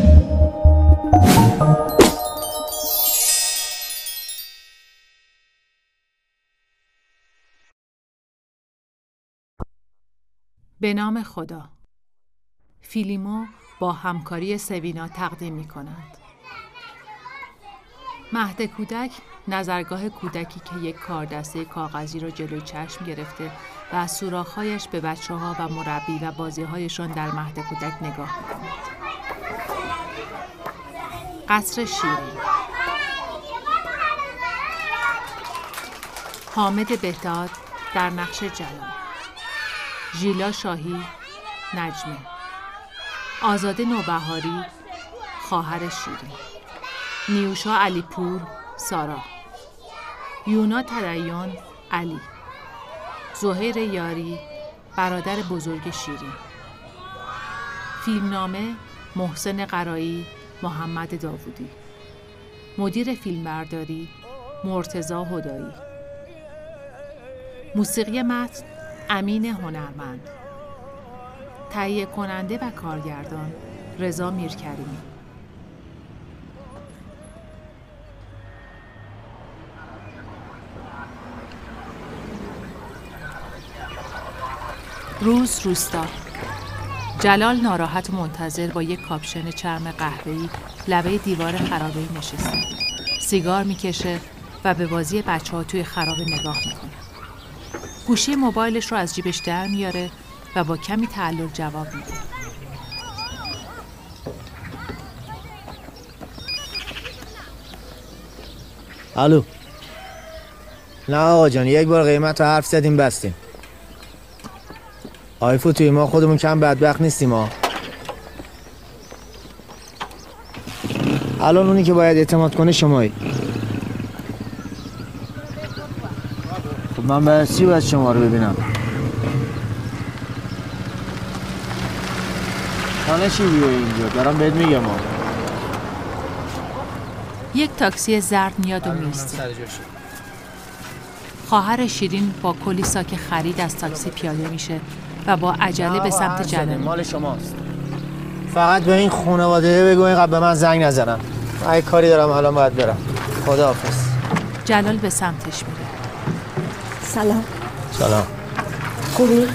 به نام خدا. فیلیمو با همکاری سوینا تقدیم می کند. مهد کودک نظرگاه کودکی که یک کاردسته کاغذی را جلوی چشم گرفته و از سوراخ‌هایش به بچه‌ها و مربی و بازی‌هایشان در مهد کودک نگاه می‌کند. قصر شیرین. حامد بهداد در نقش جلال، ژیلا شاهی نجمه، آزاده نوبهاری خواهر شیرین، نیوشا علیپور سارا، یونا تدیون علی، زهیر یاری برادر بزرگ شیرین. فیلمنامه محسن قرایی محمد داوودی. مدیر فیلمبرداری مرتضی هدایی. موسیقی متن امین هنرمند. تهیه کننده و کارگردان رضا میرکریمی. روز روستا. جلال ناراحت و منتظر با یک کاپشن چرم قهوه‌ای لبه دیوار خرابه‌ای نشسته. سیگار میکشه و به بازی بچه‌ها توی خرابه نگاه میکنه. گوشی موبایلش رو از جیبش در میاره و با کمی تعلل جواب میده. الو. نه آقا جان، یک بار قیمت رو حرف زدیم بستیم. آیفو توی ما خودمون کم بدبخت نیستیم ها. الان اونی که باید اعتماد کنه شمایی. خب من برسی باید شما رو ببینم. خانه چی بیایی اینجا؟ دارم بهت میگم ها. یک تاکسی زرد میاد و میسته. خواهر شیرین با کلی ساک خرید از تاکسی پیاده میشه و با عجله به سمت جلال. مال شماست. فقط به این خانواده بگو اینقدر به من زنگ نزنن. من کاری دارم الان باید برم. خداحافظ. جلال به سمتش میره. سلام. سلام. خوبی؟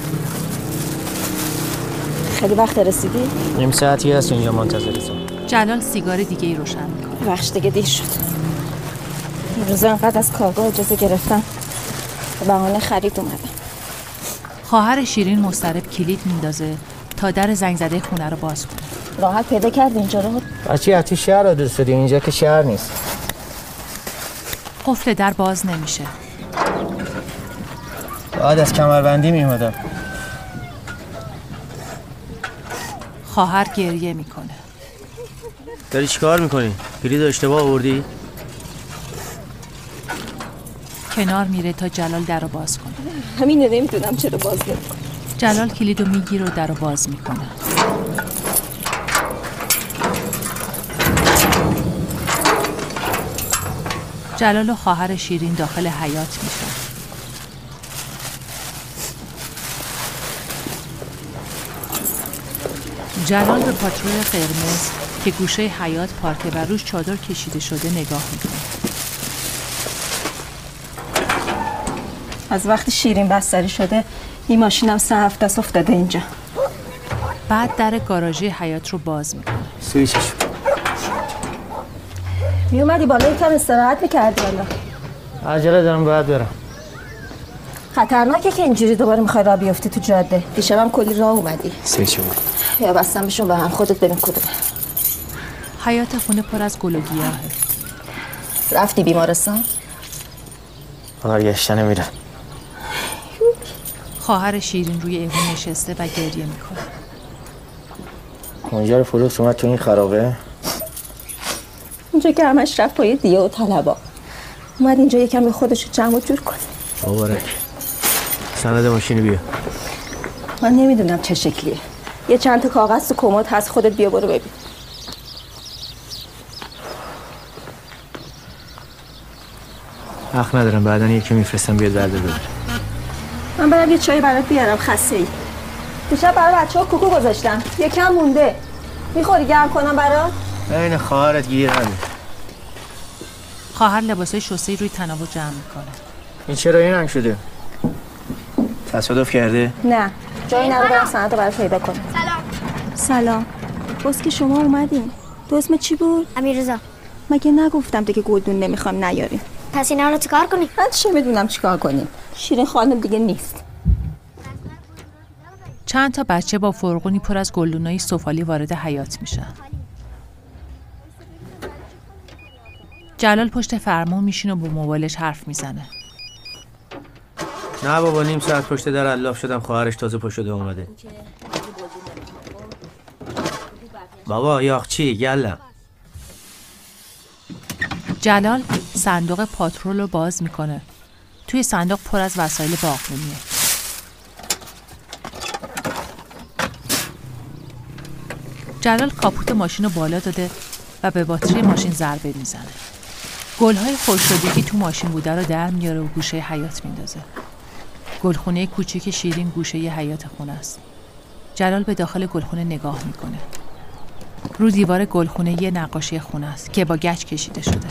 خیلی وقت رسیدی؟ نیم ساعتی هست اینجا منتظرتم. جلال سیگار دیگه ای روشن میکنه. بخش دیگه دیر شد. این روزا انقدر از کارگاه اجازه گرفتم به بهانه خرید اومدم. خواهر شیرین مضطرب کلید میندازه تا در زنگ زده خونه رو باز کنه. راحت پیدا کرد اینجا رو؟ بچه حتی شهر رو دوست داری، اینجا که شهر نیست. قفل در باز نمیشه. باید از کمربندی میمدم. خواهر گریه میکنه. داری چیکار میکنی؟ کلید اشتباه آوردی؟ کنار میره تا جلال در رو باز کنه. همینه، نمیدونم چرا باز نمیکنه. جلال کلیدو میگیره و در رو باز میکنه. جلال و خواهر شیرین داخل حیاط میشن. جلال به پاترول قرمز که گوشه حیاط پارکه و روش چادر کشیده شده نگاه میکنه. از وقتی شیرین بستری شده این ماشینم 3 هفته است افتاده اینجا. بعد در گاراژی حیاط رو باز میکنه. سویچش میومدی بالا یکم استراحت میکردی والا. عجله دارم باید برم. خطرناکه که اینجوری دوباره میخوای راه بیفتی تو جاده. دیشبم کلی راه اومدی. سویچ بود. یا بستم بشون به هم، خودت ببین کدومه. حیاط خونه پر از گل و گیاهه. رفتی بیمارستان؟ گشتنه میرم. خواهر شیرین روی ایوون نشسته و گریه میکنه. اونجا رو فروخت اومد تو این خرابه؟ اونجا که همش رفت پای دیه و طلبا. اومد اینجا یکم به خودش جمع و جور کنه. مبارک. سند ماشین بیا. من نمیدونم چه شکلیه. یه چند تا کاغذ تو کمد هست، خودت بیا برو ببین. حق ندارم، بعدن یکی میفرستم بیاد برده ببر. من برم یه چای برات بیارم، خسته ای. دیشب برای بچه‌ها کوکو گذاشتم. یکم مونده. میخوری گرم کنم برات؟ این خواهرت گیر نده. خواهر لباسای شسته‌ای روی تنابو جمع میکنه. این چرا این رنگ شده؟ تصادف کرده؟ نه جایی نرو برم سند رو برای پیدا کنم. سلام. باز که شما اومدین. تو اسم چی بود؟ امیررضا. مگه نگفتم دیگه گلدون نمیخوام نیاریم؟ پس اینا رو چیکار کنیم؟ من چه میدونم چیکار کنیم. شیرین خانم دیگه نیست. چند تا بچه با فرغونی پر از گلدونای سفالی وارد حیاط میشن. جلال پشت فرمون میشینه و با موبایلش حرف میزنه. نه بابا، نیم ساعت پشت در الاف شدم، خواهرش تازه پا شده اومده. بابا یاخچی گلم. جلال صندوق پاترول رو باز میکنه. توی صندوق پر از وسایل باغبونیه. جلال کاپوت ماشین رو بالا داده و به باتری ماشین ضربه میزنه. گل‌های خشک‌شدگی تو ماشین بوده رو در میاره و گوشه حیاط میندازه. گلخونه کوچیک شیرین گوشه حیاط خونه است. جلال به داخل گلخونه نگاه میکنه. رو دیوار گلخونه یه نقاشی خونه است که با گچ کشیده شده.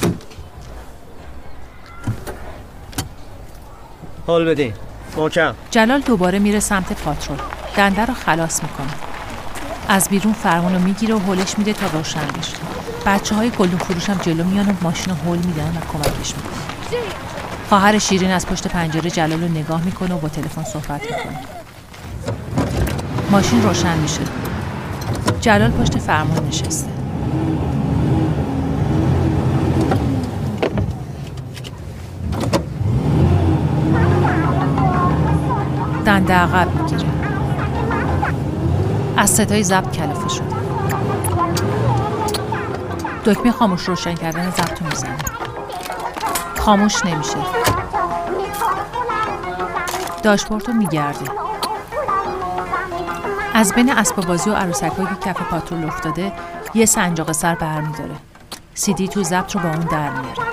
حال بدین محکم. جلال دوباره میره سمت پاترول. دنده رو خلاص میکنه. از بیرون فرمون رو میگیره و هولش میده تا روشن بشه. بچه‌های گلدون فروش هم جلو میان و ماشین رو هول میدن و کمکش میکنه. خواهر شیرین از پشت پنجره جلال رو نگاه میکنه و با تلفن صحبت میکنه. ماشین روشن میشه. جلال پشت فرمون نشسته. دنده عقب میگیره. از صدای ضبط کلافه شده. دکمه خاموش روشن کردن ضبط رو میزنه. خاموش نمیشه. داشبورد رو میگرده. از بین اسباب بازی و عروسک‌هایی که کف پاترول افتاده یه سنجاق سر برمی‌داره. CD تو ضبط رو با اون در میاره.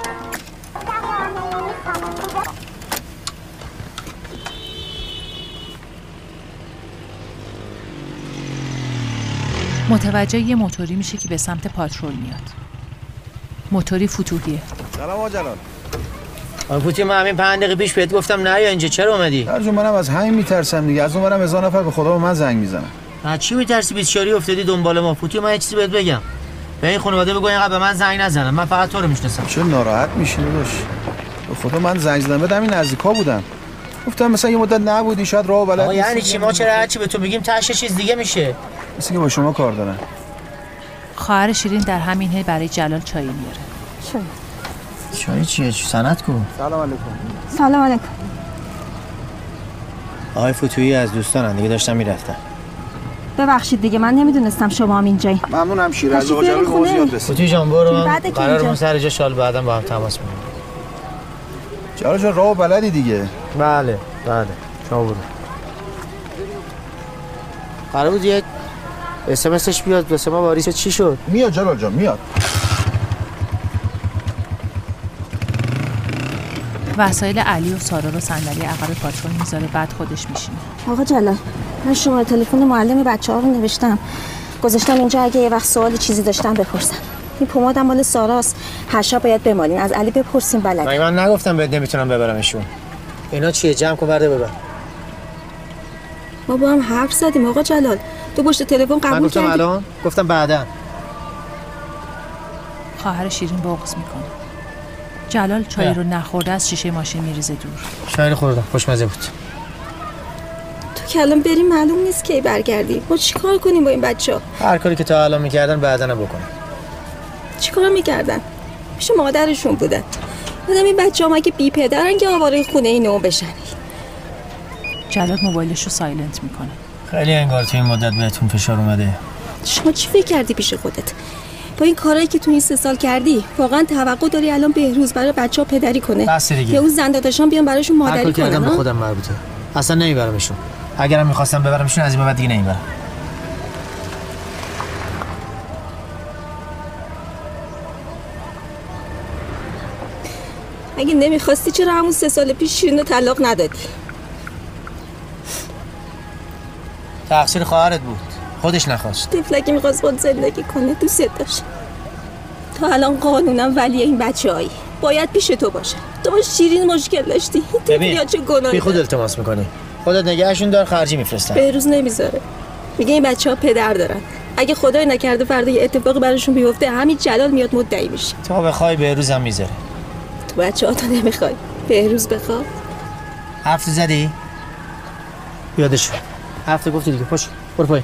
متوجه یه موتوری میشه که به سمت پاترول میاد. موتوری فتوحیه. سلام آقا جلال. فوتی، من همین 5 دقیقه پیش بهت گفتم نه یا اینجا چرا اومدی؟ درجون منم از همین میترسم دیگه. از اونورم 1000 نفر به خدا به من زنگ میزنن. از چی میترسی؟ 24 افتادی دنبال ما. فوتی، من یه چیزی بهت بگم. به این خانواده بگو اینقدر به من زنگ نزنن. من فقط تو رو میشناسم. چه ناراحت میشی داداش؟ به خدا من زنگ زدم بدم این نزدیکا بودم. گفتم مثلا یه مدت نبودی شاید راه بلد نیستی. یعنی چی؟ ما چرا هرچی به تو میگیم تاش چیز دیگه میشه؟ مثل که با شما کار دارن. خواهر شیرین در همین حین برای جلال چای میاره. چای چیه؟ سند کو؟ سلام علیکم. سلام علیکم. آقای فتوحی از دوستانن دیگه، داشتم میرفتم. ببخشید دیگه من نمیدونستم شما هم اینجایی. ممنونم شیراز آقا جلال موضوعات رسید. فتوحی جان برو، من بعد قرارمون سر جا شال بعدم با هم تماس میگیریم. جلال جان راه بلدی دیگه. بله شما برو. قرار بود یه اسمسش بیاد واسه ما واریس. چی شد؟ میاد جلال جان میاد. وسایل علی و سارا رو صندلی عقب پاترول میذاره، بعد خودش میشینه. آقا جلال من شماره تلفن معلم بچه‌ها رو نوشتم. گذاشتم اینجا اگه یه وقت سوالی چیزی داشتن بپرسم. این پمادم مال ساراست. هر شب باید بمالین. از علی بپرسیم بلده. من نگفتم بهت نمیتونم ببرمشون. اینا چیه؟ جمع کن برده ببر. ما با هم حرف زدیم آقا جلال. تو پشت تلفن قبول کردی. من گفتم الان؟ گفتم بعداً. خواهر شیرین بغض میکنه. جلال چای رو نخورده از شیشه ماشین میریزه دور. چای خوردم، خوشمزه بود. تو که الان بریم معلوم نیست کی برگردی. ما چیکار کنیم با این بچه‌ها؟ هر کاری که تا الان میکردن بعداً بکنن. چیکار میکردن؟ پیش مادرشون بودن. بودم این بچه‌ها مگه بی پدرن که آواره خونه اینو بشن. جلال موبایلش رو سایلنت میکنه. خیلی انگار تو این مدت بهتون فشار اومده. شما چی فکر کردی پیش خودت؟ با این کارهایی که تو این 3 سال کردی واقعا توقع داری الان بهروز برای بچه‌ها پدری کنه؟ بس دیگه. که اون زنداداشان بیان براشون مادری کنن. کنن. به خودم مربوطه. اصلا نمیبرمشون. اگرم می‌خواستم ببرمشون از این بعد دیگه نمیبرم. اگه نمیخواستی چرا همون 3 سال پیش شیرین رو طلاق ندادی؟ تقصیر خواهرت بود. خودش نخواست. طفلکی میخواست خود زندگی کنه، دوست داشت. تا الان قانونم ولی این بچه‌ای باید پیش تو باشه. تو با شیرین مشکل داشتی. طفلیا چه گناهی؟ بی خود التماس میکنی. خودت نگهشون دار، خرجی میفرستن. بهروز نمیذاره. میگه این بچه‌ها پدر دارن. اگه خدای نکرده فردا یه اتفاقی براشون بیفته، همین جلال میاد مدعی میشه. تو بخوای بهروز هم میذاره. تو بچه‌ها تو نمیخوای. بهروز بخواد. حرف زدی؟ یادش. حرف گفتی دیگه. پاش. برو پایین.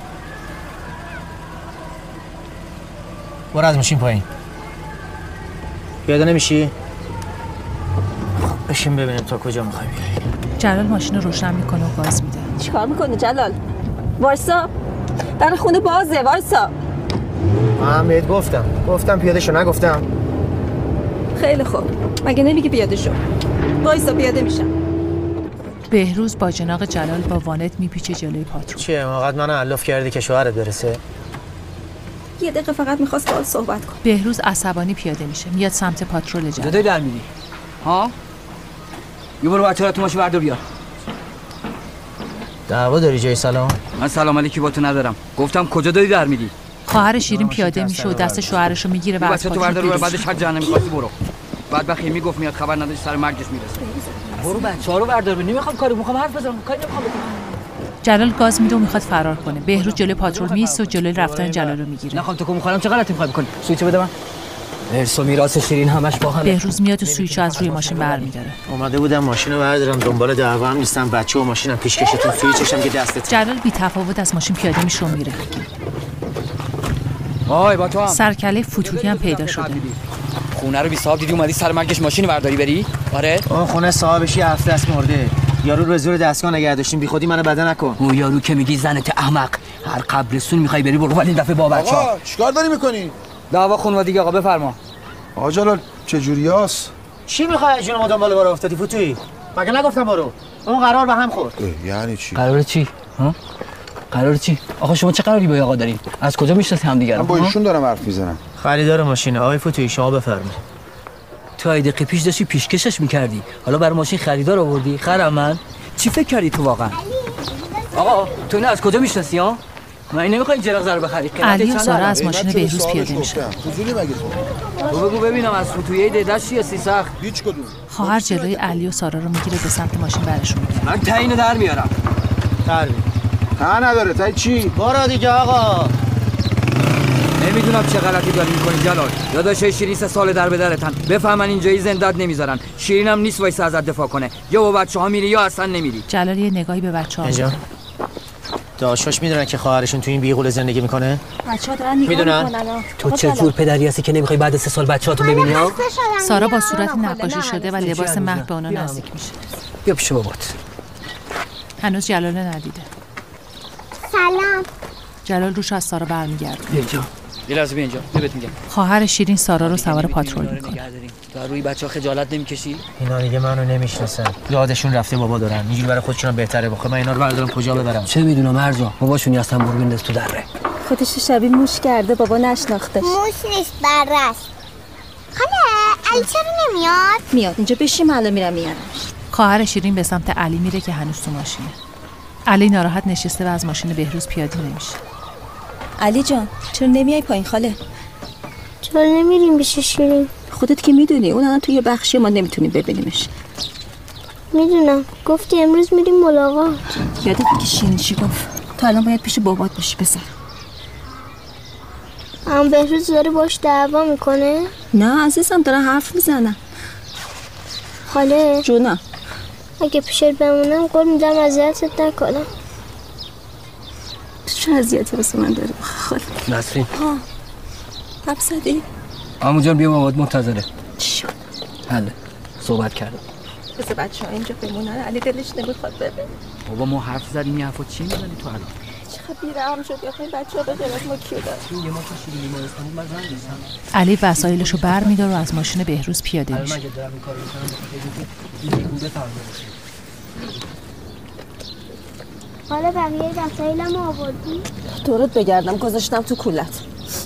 برو از ماشین پایین. پیاده نمیشی؟ بشین ببینیم تا کجا میخوای بیای. جلال ماشین رو روشن میکنه و گاز میده. چیکار میکنی جلال؟ وایسا. در خونه بازه، وایسا. من بهت گفتم پیاده شو، نگفتم؟ خیلی خوب. مگه نمیگی پیاده شو؟ وایسا پیاده میشم. بهروز با جناق جلال با وانت میپیچه جلوی پاترون. چیه موقع منو علاف کردی که شوهرت برسه؟ یه دقیقه فقط میخواست باهات صحبت کنم. بهروز عصبانی پیاده میشه، میاد سمت پاترول جلال. کجا در میری؟ ها؟ یه برو بچه‌ها تو ماشین بردار بیار. دعوا داری جای سلام؟ من سلام علیکی با تو ندارم. گفتم کجا داری در میری؟ خواهر شیرین پیاده میشه و دست شوهرش رو میگیره و از بچه‌ها تو پاترول بردار پیاده بعدش هر جهنمی خواستی برو. بعد بخیر میگفت میاد خبر نداشت سر مرگش میرسه. برو بچه‌ها رو بردار. نمیخوام کاری، میخوام حرف بزنم. کاری نمیخوام بکنم. جلال گاز میده و میخواد فرار کنه. بهروز جلوی پاترول میایسته و جلوی رفتن جلال رو میگیره. نخوام تو میخوام چه غلطی میخوای بکنی؟ سویچو بده من. ارث و میراث شیرین همش با هم. بهروز میاد و سویچو از روی ماشین برمی‌داره. اومده بودم ماشین رو بردارم، دنبال دعوا هم نیستم. بچه و ماشینم پیشکشتون، سویچشم که دستت. جلال بی تفاوت از ماشین پیاده میشه و میره. وای با تو هم. سرکله فتوحی هم پیدا شده. خونه رو بی صاحب دیدی اومدی سر مرگش ماشین برداری بری؟ آره؟ اون خونه صاحبش یه هفته است مرده. یارو رو زور دستگاه نگه داشتیم، بی خودی منو بده نکن. اون یارو که میگی زنت احمق، هر قبرستون میخوای بری برو ولی دفعه با بچه‌ها. آقا چیکار داری میکنی؟ دعوا خانوادگی آقا بفرما. آقا جلال چه جوریاست؟ چی میخوای جون ما دنبال برو افتادی فتوی؟ مگه نگفتم برو؟ اون قرار به هم خورد. یعنی چی؟ قرار چی؟ ها؟ قرار چی؟ آقا شما چه قراری با آقا دارین؟ از کجا میشناسی همدیگه رو؟ من با ایشون دارم حرف میزنم. خریدار ماشینه آقای فتوی، شما بفرمایید. تو ای دقیقه پیش داشتی پیشکشش میکردی، حالا برای ماشین خریدار آوردی؟ خرم من چی فکر کردی تو واقعا؟ آقا تو نه از کجا میشناسی ها؟ من نمیخوای جرق زر بخری. علی و سارا از ماشین بهروز پیاده میشن. فضولی مگه تو بگو ببینم از فتویه ددش چیه سی سخت؟ هیچ کدوم. خواهر جلوی علی و سارا رو میگیره به سمت ماشین برشون میگیره. من تعیین در میارم. تا نداره تا چی؟ برو دیگه آقا. نمیدونم چه غلطی داری میکنی جلال. داداشای شیرین 3 سال در به درتن. بفهمن اینجایی زندت نمیذارن. شیرینم نیست وایسه ازت دفاع کنه. یا با بچه‌ها میری یا اصلا نمیری. جلال یه نگاهی به بچه‌ها اینجا داشاش میدونن که خواهرشون تو این بیغوله زندگی میکنه؟ بچه‌ها دارن نگاه میدونن؟ میکنن. تو چه جور پدری هستی که نمیخوای بعد 3 سال بچه‌هاتو ببینی ها؟ سارا با صورت نقاشی شده و لباس مهد به اونا نزدیک میشه. بیا پیش بابات. هنوز جلال ندیده. سلام. جلال روش از سارا برمیگرده. اینجا. یه لحظه بیا اینجا. بهت میگم. خواهر شیرین سارا رو سوار پاترول میکنه. تو روی بچه‌ها خجالت نمیکشی؟ اینا دیگه منو نمیشناسن. یادشون رفته بابا دارن. اینجوری برای خودشون بهتره. بخوام من اینا رو بردارم کجا ببرم؟ چه میدونم مرزا. باباشون هستن برو بنداز تو دره. خودش شبیه موش کرده، بابا نشناختش. موش نیست بره است. خاله علی چرا نمیاد؟ میاد اینجا بشیم الان میرم میارمش. خواهر شیرین به سمت علی میره که هنوز تو ماشینه. علی ناراحت نشسته و از ماشین بهروز پیاده نمیشه. علی جان چرا نمیای پایین خاله؟ چرا نمیریم پیش شیرین؟ خودت که میدونی اون الان توی بخشی ما نمیتونیم ببینیمش. میدونم گفتی امروز میریم ملاقات. یادت که شیرین چی گفت؟ تو الان باید پیش بابات باشی پسر. اما بهروز داره باش دعوا میکنه؟ نه عزیزم دارن حرف میزنن. خاله جونم اگه پیشت بمونم قول میدم اذیتت نکنم. تو چه اذیتی واسه من داری خاله؟ نسرین ها حرف زدی؟ عمو جان بیا بابات منتظره. چی شد؟ حله صحبت کردم. بذار بچه‌ها اینجا بمونن. علی دلش نمیخواد ببین. بابا ما حرف زدیم این حرفا چی میزنی تو الان؟ چقدر بیرحم شدی آخه بچه‌ها به غیر از ما کیو دارن؟ یه ما که شیرین بیمارستان بود من زنگ زدم. علی وسایلشو برمی‌داره و از ماشین بهروز پیاده میشه. من که دارم این کارو میکنم این بوده فهمیدم. حالا بقیه وسایلم آوردی؟ دورت بگردم گذاشتم تو کولت.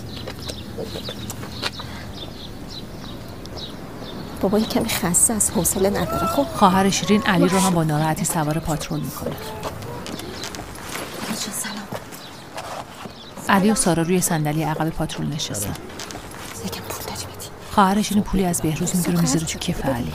بابا کمی خسته از حوصله نداره. خب خواهر شیرین علی رو هم با ناراحتی سوار پاترول میکنه. علی و سارا روی صندلی عقب پاترول نشستن. خواهر شیرین پولی از بهروز میگیره میذاره تو کیف علی.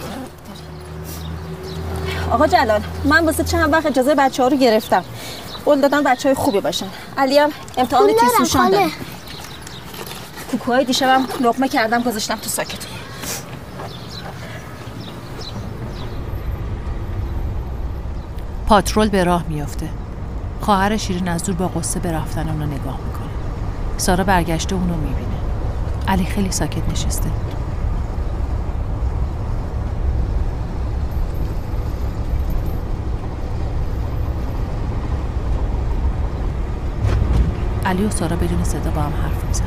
آقا جلال، من واسه چند وقت اجازه بچه‌ها رو گرفتم. قول دادن بچه‌های خوبی باشن. علی هم امتحان تیزهوشان داره. کوکوهای دیشبم لقمه کردم گذاشتم تو ساکتون. پاترول به راه میافته. خواهر شیرین از دور با قصه به رفتن اونو نگاه میکنه. سارا برگشته اونو میبینه. علی خیلی ساکت نشسته. علی و سارا بدون صدا با هم حرف میزنن.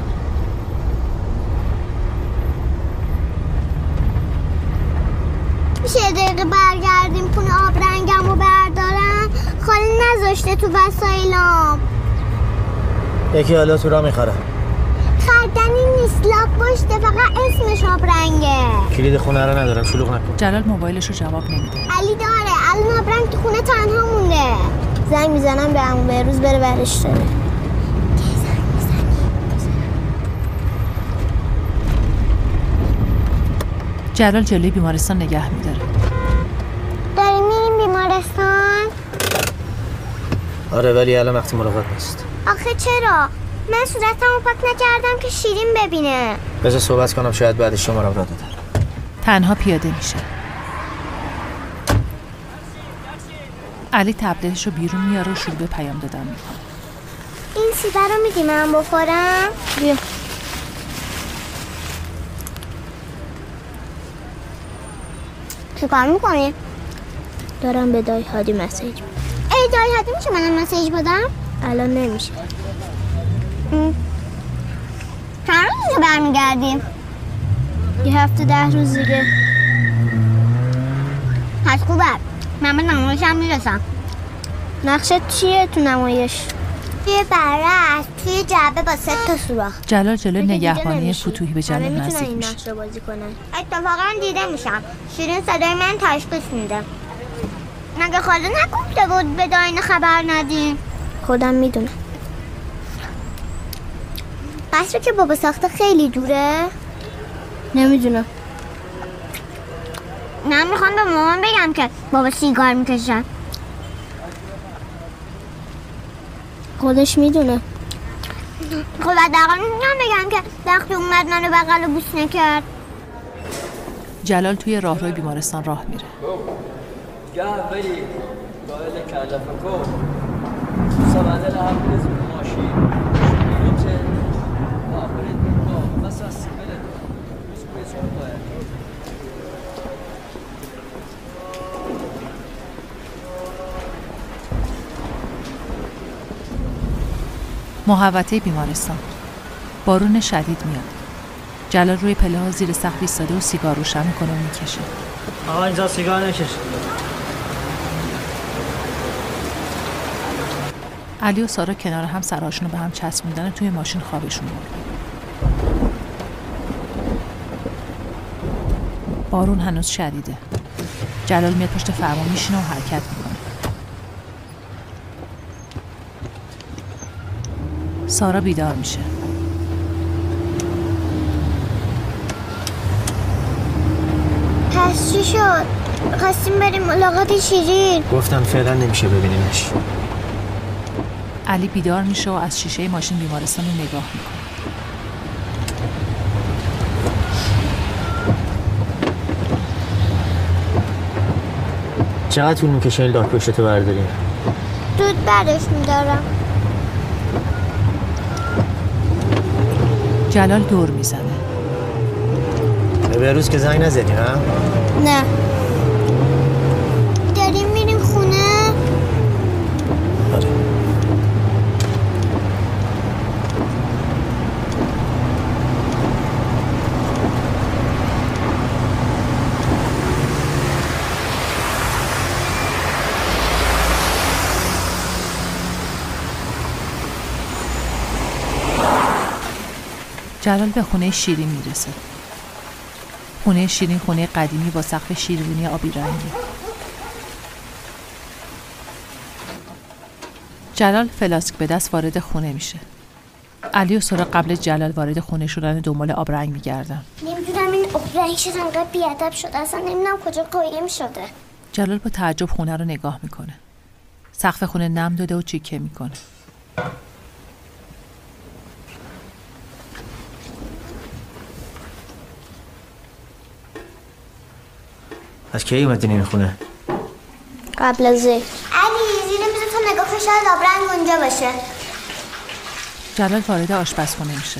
میشه دقیقه برگردیم پون آب رنگم رو بردارم؟ خاله نذاشته تو وسایلام. یکی حالا تو را میخوره. خردنی نیست، لاک پشته، فقط اسمش آب رنگه. کلید خونه رو ندارم، شلوغ نکن. جلال موبایلش رو جواب نمیده. علی داره، الان آب رنگ تو خونه تنها مونده. زنگ میزنم به عمو بهروز بره برش داره. جلال جلوی بیمارستان نگه میداره. داریم میریم بیمارستان؟ آره ولی الان وقتی ملاقات نیست. آخه چرا؟ من صورتمو پاک نکردم که شیرین ببینه. بذار صحبت کنم، شاید بعدش شما رو داده. تنها پیاده میشه. علی تبلتش رو بیرون میاره و شروع به پیام دادن میکنه. این سیبه رو میدی من بخورم؟ بیا. چی کار میکنی؟ دارم به دایی هادی مسیج. ای دایی هادی میشه منم مسیج بدم؟ الان نمیشه. چند روز دیگه برمیگردیم؟ یه هفته 10 روز دیگه. پس خوبه، من به نمایش هم میرسم. نقشت چیه تو نمایش؟ توی بره است، توی جعبه با 3 تا سوراخ. جلال جلوی نگهبانی فتوحی به جلال همه نزدیک این میشه. نقش رو بازی کنن. اتفاقا دیده میشم. شیرین صدای من تشخیص میده. مگه خاله نگفته بود به داینه خبر ندیم؟ خودم میدونم. قصری که بابا ساخته خیلی دوره؟ نمیدونم. من میخوام به مامان بگم که بابا سیگار میکشن. خودش میدونه. خب حداقل میتونم بگم که وقتی اومد منو بغل و بوس نکرد. جلال توی راهروی بیمارستان راه میره. محوطه بیمارستان. بارون شدید میاد. جلال روی پله ها زیر سقف ایستاده و سیگار روشن میکنه و میکشه. آقا اینجا سیگار نکش. علی و سارا کنار هم سرهاشون رو به هم چسبوندن و توی ماشین خوابشون برد. بارون هنوز شدیده. جلال میاد پشت فرمان میشینه و حرکت میکنه. سارا بیدار میشه. پس چی شد؟ خواستیم بریم ملاقات شیرین. گفتم فعلا نمیشه ببینیمش. علی بیدار میشه و از شیشه ماشین بیمارستان رو نگاه میکنه. چقدر طول میکشه این لاک پشتتو برداریم؟ دود برش میدارم. جلال دور میزنه. به بهروز که زنگ نزدی نه؟ نه. داریم میریم خونه؟ آره. جلال به خونه شیرین میرسه. خونه شیرین خونه قدیمی با سقف شیروانی آبی رنگی. جلال فلاسک به دست وارد خونه میشه. علی و سارا قبل جلال وارد خونه شدن دنبال آبرنگ می‌گردن. نمیدونم این آبرنگ چه انقدر بی‌ادب شده، اصلا نمیدونم کجا قایم شده. جلال با تعجب خونه رو نگاه میکنه. سقف خونه نم داده و چیکه میکنه. از کی اومدین این خونه؟ قبل از علی زینه بذار تو نگاه کن، شاید آبرنگ اونجا باشه. جلال وارد آشپزخونه میشه.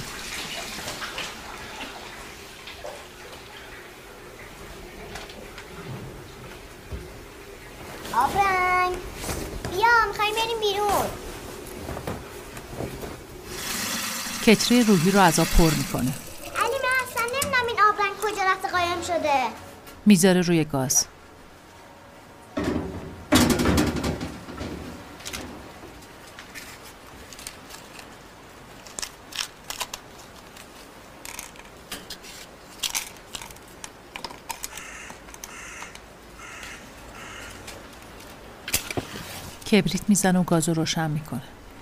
آبرنگ بیا، میخوایم بریم بیرون. کتری روحی رو از آب پر میکنه. علی من اصلا نمیدونم این آبرنگ کجا رفته قایم شده. میذاره روی گاز. کبریت میزنه و گاز رو روشن میکنه.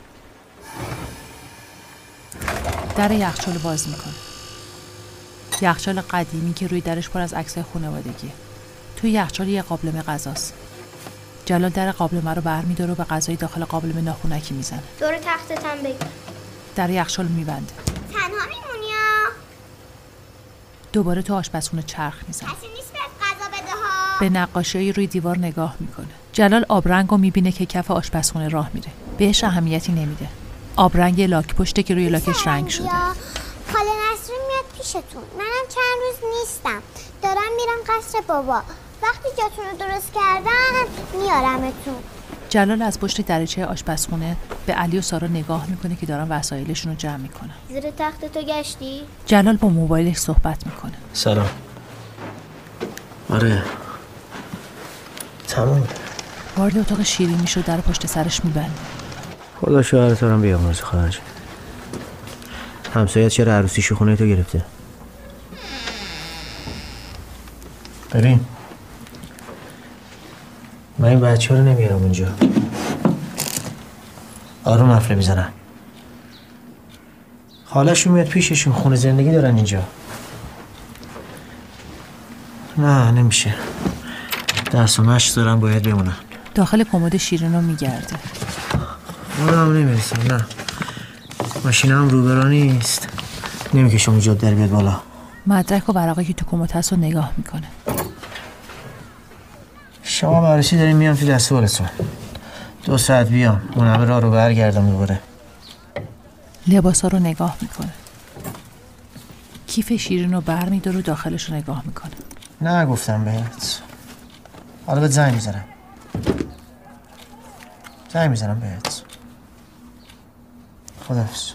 در یخچال باز میکنه. یخچال قدیمی که روی درش پر از عکسای خانوادگیه. توی یخچال یه قابلمه غذاست. جلال در قابلمه رو برمی‌داره و به غذای داخل قابلمه ناخونکی میزنه. دور تختتم بگیر. در یخچال میبنده. تنها میمونی ها؟ دوباره تو آشپزخونه چرخ میزنه. کسی نیست بهت غذا بده ها؟ به نقاشی‌های روی دیوار نگاه میکنه. جلال آبرنگ رو میبینه که کف آشپزخونه راه میره. بهش اهمیتی نمیده. آبرنگ لاک پشته که روی لاکش رنگ شده. خاله نسرین میاد پیشتون. منم چند روز نیستم. دارم میرم قصر بابا. وقتی جاتون رو درست کردن میارمتون. جلال از پشت دریچه آشپزخونه به علی و سارا نگاه میکنه که دارن وسایلشون رو جمع میکنن. زیر تخت تو گشتی؟ جلال با موبایلش صحبت میکنه. سلام. آره تمام. وارد اتاق شیرین میشه و در پشت سرش میبنده. خدا شوهرت رو بیامرزه خواهرش. همسایت چرا عروسیشو خونه تو گرفته؟ ببین من این بچه رو نمیارم اونجا. آروم حرف نمیزنم. خاله‌شون میاد پیششون، خونه زندگی دارن اینجا. نه نمیشه. درس و مشق دارن، باید بمونن. داخل کمد شیرین رو میگرده. خودم نمیرسیم. نه ماشینم روبرا نیست، نمیکشم اونجا در بیاد بالا. مدرک و ورقی که تو کمد هست رو نگاه میکنه. شما بررسی داریم میام تو دست بالتون. 2 ساعت بیام اون همه راه رو برگردم دوباره. لباسا رو نگاه میکنه. کیف شیرین رو برمی‌داره و داخلش رو نگاه میکنه. نه گفتم بهت. حالا بهت زنگ میزنم. بهت. خداحافظ.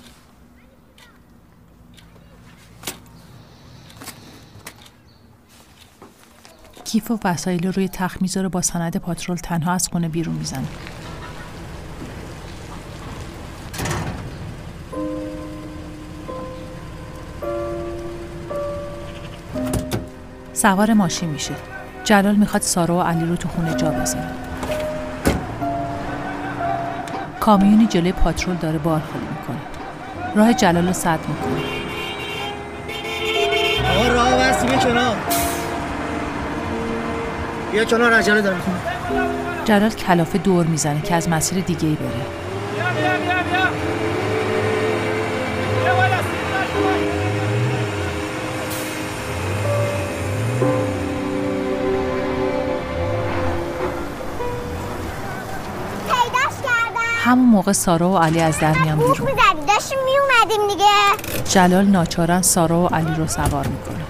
کیف و وسایل رو روی تخت میذاره، با سند پاترول تنها از خونه بیرون میزنه. سوار ماشین میشه. جلال میخواد سارا و علی رو تو خونه جا بذاره. کامیونی جلوی پاترول داره بار خالی میکنه. راه جلال رو سد میکنه. آقا راه بستی بیا کنار. بیا کنار، عجله دارم. جلال کلافه دور میزنه که از مسیر دیگه ای بره. همون موقع سارا و علی از در میان بیرون. داشتیم میومدیم دیگه. جلال ناچارن سارا و علی رو سوار میکنه.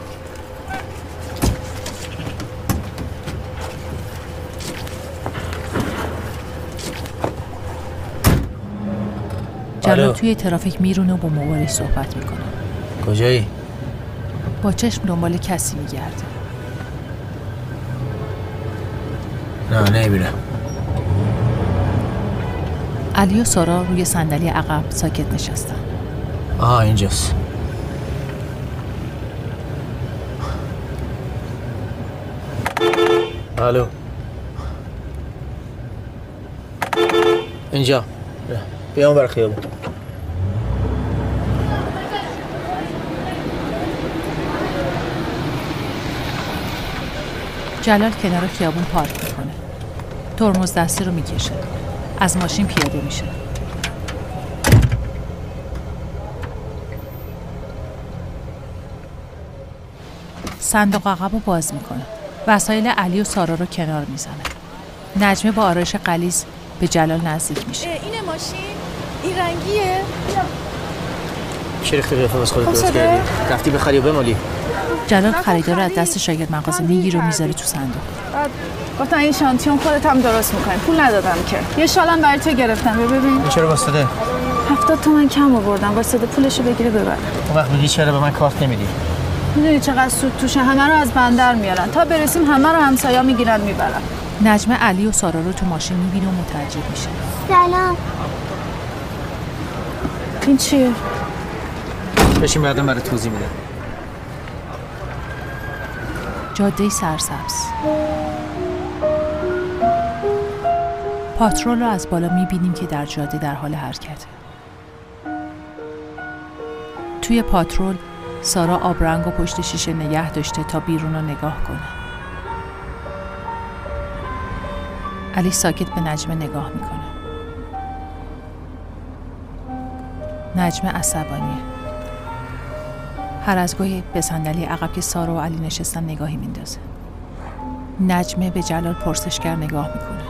جلال توی ترافیک میرونه و با موبایلش صحبت میکنه. کجایی؟ با چشم دنبال کسی میگرده. نه نمیرم. علی و سارا روی صندلی عقب ساکت نشستن. اینجاست. الو. اینجا. بیام بر خیابون. جلال کنار خیابون پارک میکنه. ترمز دستی رو میکشه. از ماشین پیاده میشه. صندوق عقب رو باز میکنه. وسایل علی و سارا رو کنار میزنه. نجمه با آرایش غلیظ به جلال نزدیک میشه. اینه ماشین؟ این رنگیه؟ چه ریختی قیافه واسه خودت درست کردی؟ رفتی بخری و بمالی. جلال خریدار رو از دست شاگرد مغازه میگیره و میذاره تو صندوق. گفتن این شانتیون خودت هم درست میکنی. پول ندادم که. یه شالم برای تو گرفتم. ببین. این چرا واسطه؟ 70 تومن کم آوردم. واسطه پولشو بگیره ببر. اون وقت میگی چرا به من کارت نمیدی؟ میدونی چقدر سود توشه؟ همه رو از بندر میارن. تا برسیم همه رو همسایا میگیرن میبرن. نجمه علی و سارا رو تو ماشین میبینه و متعجب میشه. سلام. این چیه؟ بشین بعدم برای توضیح میدم. جاده سرسبز. پاترول رو از بالا میبینیم که در جاده در حال حرکته. توی پاترول سارا آبرنگ و پشت شیشه نگه داشته تا بیرون رو نگاه کنه. علی ساکت به نجمه نگاه میکنه. نجمه عصبانیه. هر از گاهی به صندلی عقب که سارا و علی نشستن نگاهی میندازه. نجمه به جلال پرسشگر نگاه میکنه.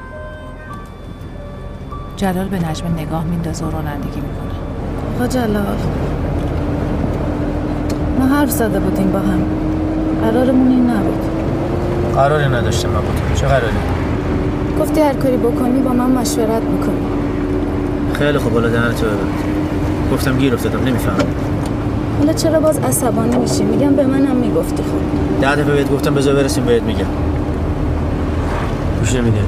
جلال به نجمه نگاه میندازه و رانندگی میکنه. آقا جلال، ما حرف زده بودیم با هم. قرارمون این نبود. قراری نداشتم من با تو. چه قراری؟ گفتی هر کاری بکنی با من مشورت میکنی. خیلی خوب، بالا دهن تو ببند. گفتم گیر افتادم، نمیفهمم. حالا چرا باز عصبانی میشی؟ میگم به منم میگفتی. خب 10 دفعه بهت گفتم بذار برسیم بهت میگم. گوش نمیده.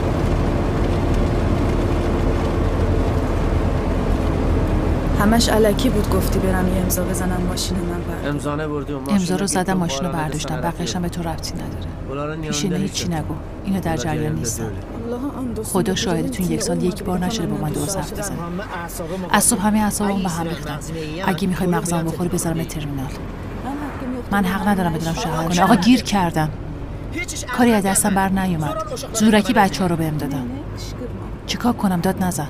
همش الکی بود گفتی برم یه امضا بزنم ماشین من بر. امضا نبردی و ماشین. امضا رو زدم، ماشین رو برداشتم. بقیه‌اش هم به تو ربطی نداره. پیشینه هیچی نگو. اینو در جریان نیستم. خدا شاهدتون 1 سال 1 بار نشده با من درست حرف بزنی. از صبح همه اعصابم به هم ریختن. اگه میخوای مغزمو بخوری بذارم ترمینال. من حق ندارم بدونم شهر کنه. آقا گیر کردم. کاری از دستم بر نیومد. زورکی بچه‌ها رو بهم دادن. چیکار کنم؟ داد نزن.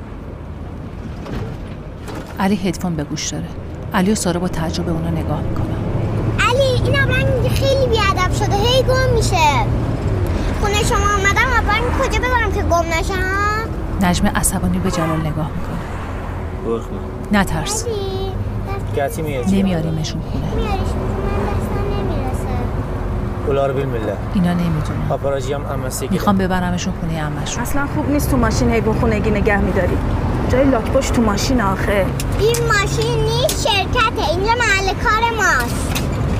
علی هدفون به گوش داره. علی و سارا با تعجب اونا نگاه میکنن. علی این آبرنگ خیلی بیادب شده، هی گم میشه. خونه شما آمدم آبرنگ کجا ببرم که گم نشم؟ نجمه عصبانی به جلال نگاه میکنه. برخ نترس. گتی میاری. نمیاریمشون خونه. میاریش من دستم نمیرسه. دلار بیل مله. اینا نمیدونن. پاپاراژی هم امسیگی. میخوام ببرمشون خونه عمشون. اصلا خوب نیست تو ماشین حیوان خونگی نگه میداری. جای لاک پشت تو ماشین آخه. این ماشین نیست، شرکته. اینجا محل کار ماست.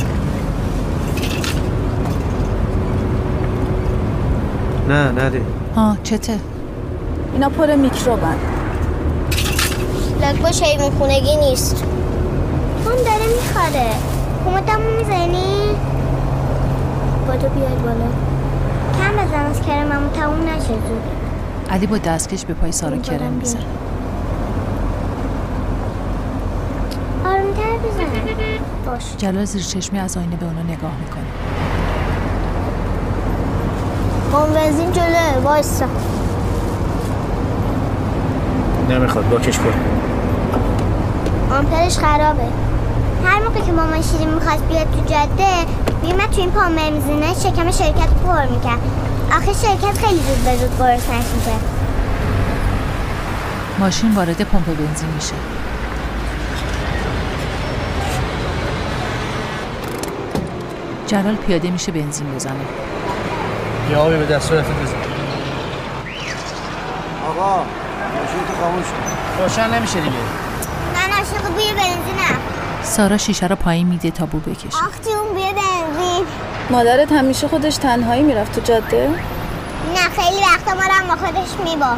نه نده. ها چته؟ اینا پر میکروبن. لاک پشت حیوان خونگی نیست. هم داره میخوره. کموتمو میزنی؟ با تو بیاید بالا. کم بزن از کرممو تموم نشه زود. علی با دستکش به پای سارا کرم میزنه. آرومتر بزن. باش. جلال زیر چشمی از آینه به اونا نگاه میکنه. هم بنزین جلوه وایسا. نمیخواد باکش پر. آمپرش خرابه. هر موقع که مامان شیرین میخواست بیاد تو جاده میومد تو این پام بنزینه شکم شرکت پر میکرد. آخه شرکت خیلی زود به زود قرص نشیده. ماشین وارد پمپ بنزین میشه. جلال پیاده میشه بنزین بزنه. یا آبی به دستورتت بزن. آقا ماشین تو خاموش کن. روشن نمیشه دیگه. من عاشق بوی بنزینم. سارا شیشه رو پایین میده تا بو بکشه. آختی اون بوی بنزین. مادرت همیشه خودش تنهایی میرفت تو جاده؟ نه خیلی وقتا ما رو با خودش میبرد.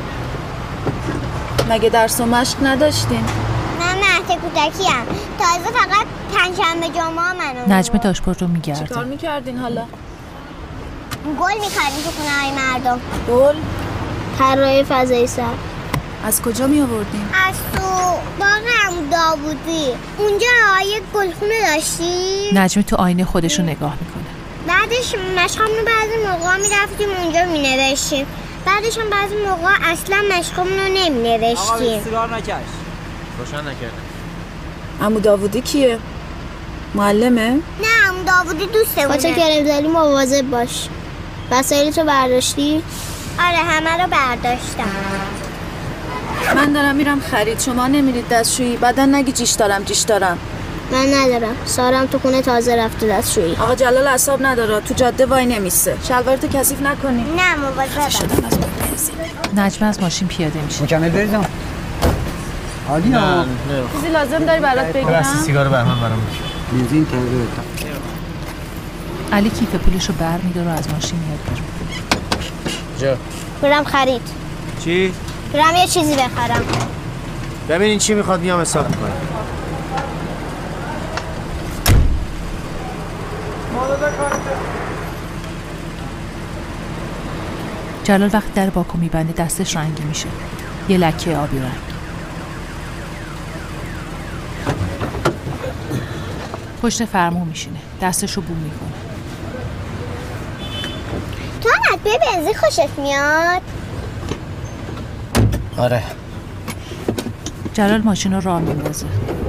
مگه درس و مشق نداشتین؟ من مهد کودکیم. تازه فقط پنجشنبه جمعه منو. نجمه داشبورد رو میگرده. چیکار میکردین حالا؟ گل میکردیم تو خونه های مردم. گل؟ طراحی فضایی سر. از کجا می آوردین؟ از تو باغ عمو داوودی. اونجا یه گلخونه داشتی؟ نجمه تو آینه خودش رو نگاه میکنه. بعدش مشقامون رو بعضی موقع میرفتیم اونجا مینوشتیم. بعدش هم بعضی موقع اصلا مشقامون رو نمینوشتیم. سیگار نکش. روشن نکردم. عمو داوودی کیه؟ معلمه؟ نه عمو داوودی دوستمونه. خاطر کرم زدی مواظب باش. وسایلتو برداشتی؟ آره همه رو برداشتم. من دارم میرم خرید، شما نمیرید دستشویی؟ بعدا نگی جیش دارم. من ندارم. سارم تو خونه تازه رفته دستشویی. آقا جلال اعصاب نداره، تو جاده وای نمیسته. شلوارتو کثیف نکنی. نه مواظبم. شدم از بنزین. نجمه از ماشین پیاده میشه. مکمل بریزم. عالی نه چیزی لازم داری برات بگیرم؟ سیگار برام بنزین تازه. علی کیف پولشو برمی‌داره و از ماشین میاد بیرون. جا برم خرید. چی؟ برم یه چیزی بخرم. ببینین چی میخواد میام حساب میکنم. جلال وقتی در باکو میبنده دستش رنگی میشه. یه لکه آبی رنگ. پشت فرمون میشینه. دستشو بو میکنه. تو هم به بنزین خوشت میاد؟ آره. جلال ماشین رو راه میندازه.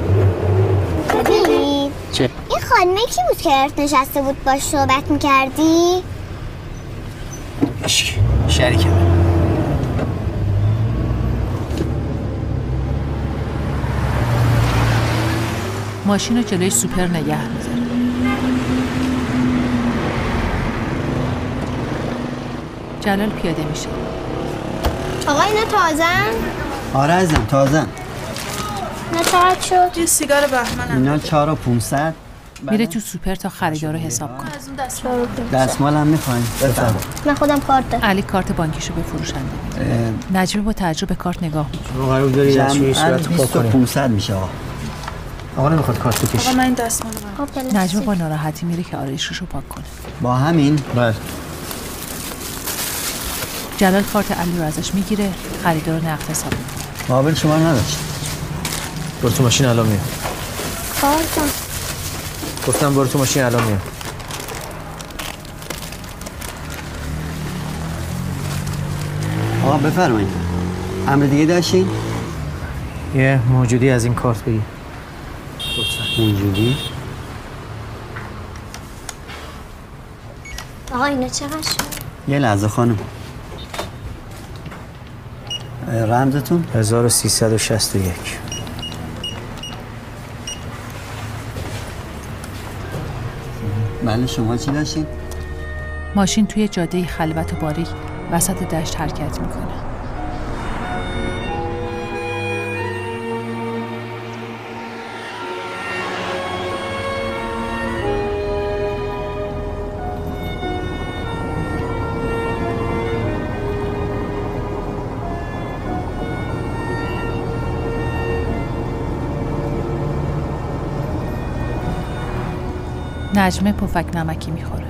ببین چه؟ این خانمه کی بود که نشسته بود باش صحبت میکردی؟ شریکم. ماشین رو جلوی سوپر نگه می‌داره. جلال پیاده میشه. آقا اینا تازن؟ آره عزیزم تازه. نه چقدر شد؟ یه سیگار بهمنم. اینا 4500. میره تو سوپر تا خریدار رو حساب کنه. از اون دستمال دستمال هم میخواین؟ بفرم. من خودم کارت دارم. علی کارت بانکیشو به فروشنده میده. نجمه با تعجب به کارت نگاه میکنه. شما قرار داری دستشویی جمعاً صورت پاک کنی. 2500 میشه آقا. آقا نمیخواد کارت بکشی. آقا من این دستمال رو نجمه با ناراحتی میره که آرایششو پاک کنه. با همین؟ بله. جلال کارت علی رو ازش میگیره، خریدار رو نقد حساب میکنه. قابل شما نداشت. برو تو ماشین الان میام. کارتم. گفتم برو تو ماشین الان میام. آقا بفرمایید. امر دیگه داشتین؟ یه موجودی از این کارت بگی. موجودی؟ آقا اینا چقدر شد؟ یه لحظه خانم. رمزتون؟ 1361. بله شما چی داشتین؟ ماشین توی جاده خلوت و باریک وسط دشت حرکت میکنه. نجمه پفک نمکی میخوره.